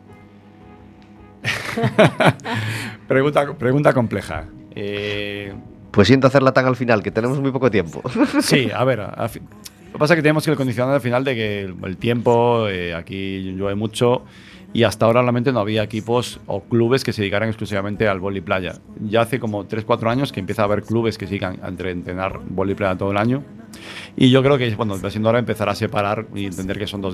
Pregunta compleja. Pues siento hacerla tan al final, que tenemos muy poco tiempo. Sí, a ver, lo que pasa es que tenemos que el condicionar al final de que el tiempo, aquí llueve mucho y hasta ahora realmente no había equipos o clubes que se dedicaran exclusivamente al vóley playa. Ya hace como 3-4 años que empieza a haber clubes que sigan a entrenar vóley playa todo el año y yo creo que, bueno, siendo ahora empezar a separar y entender que son dos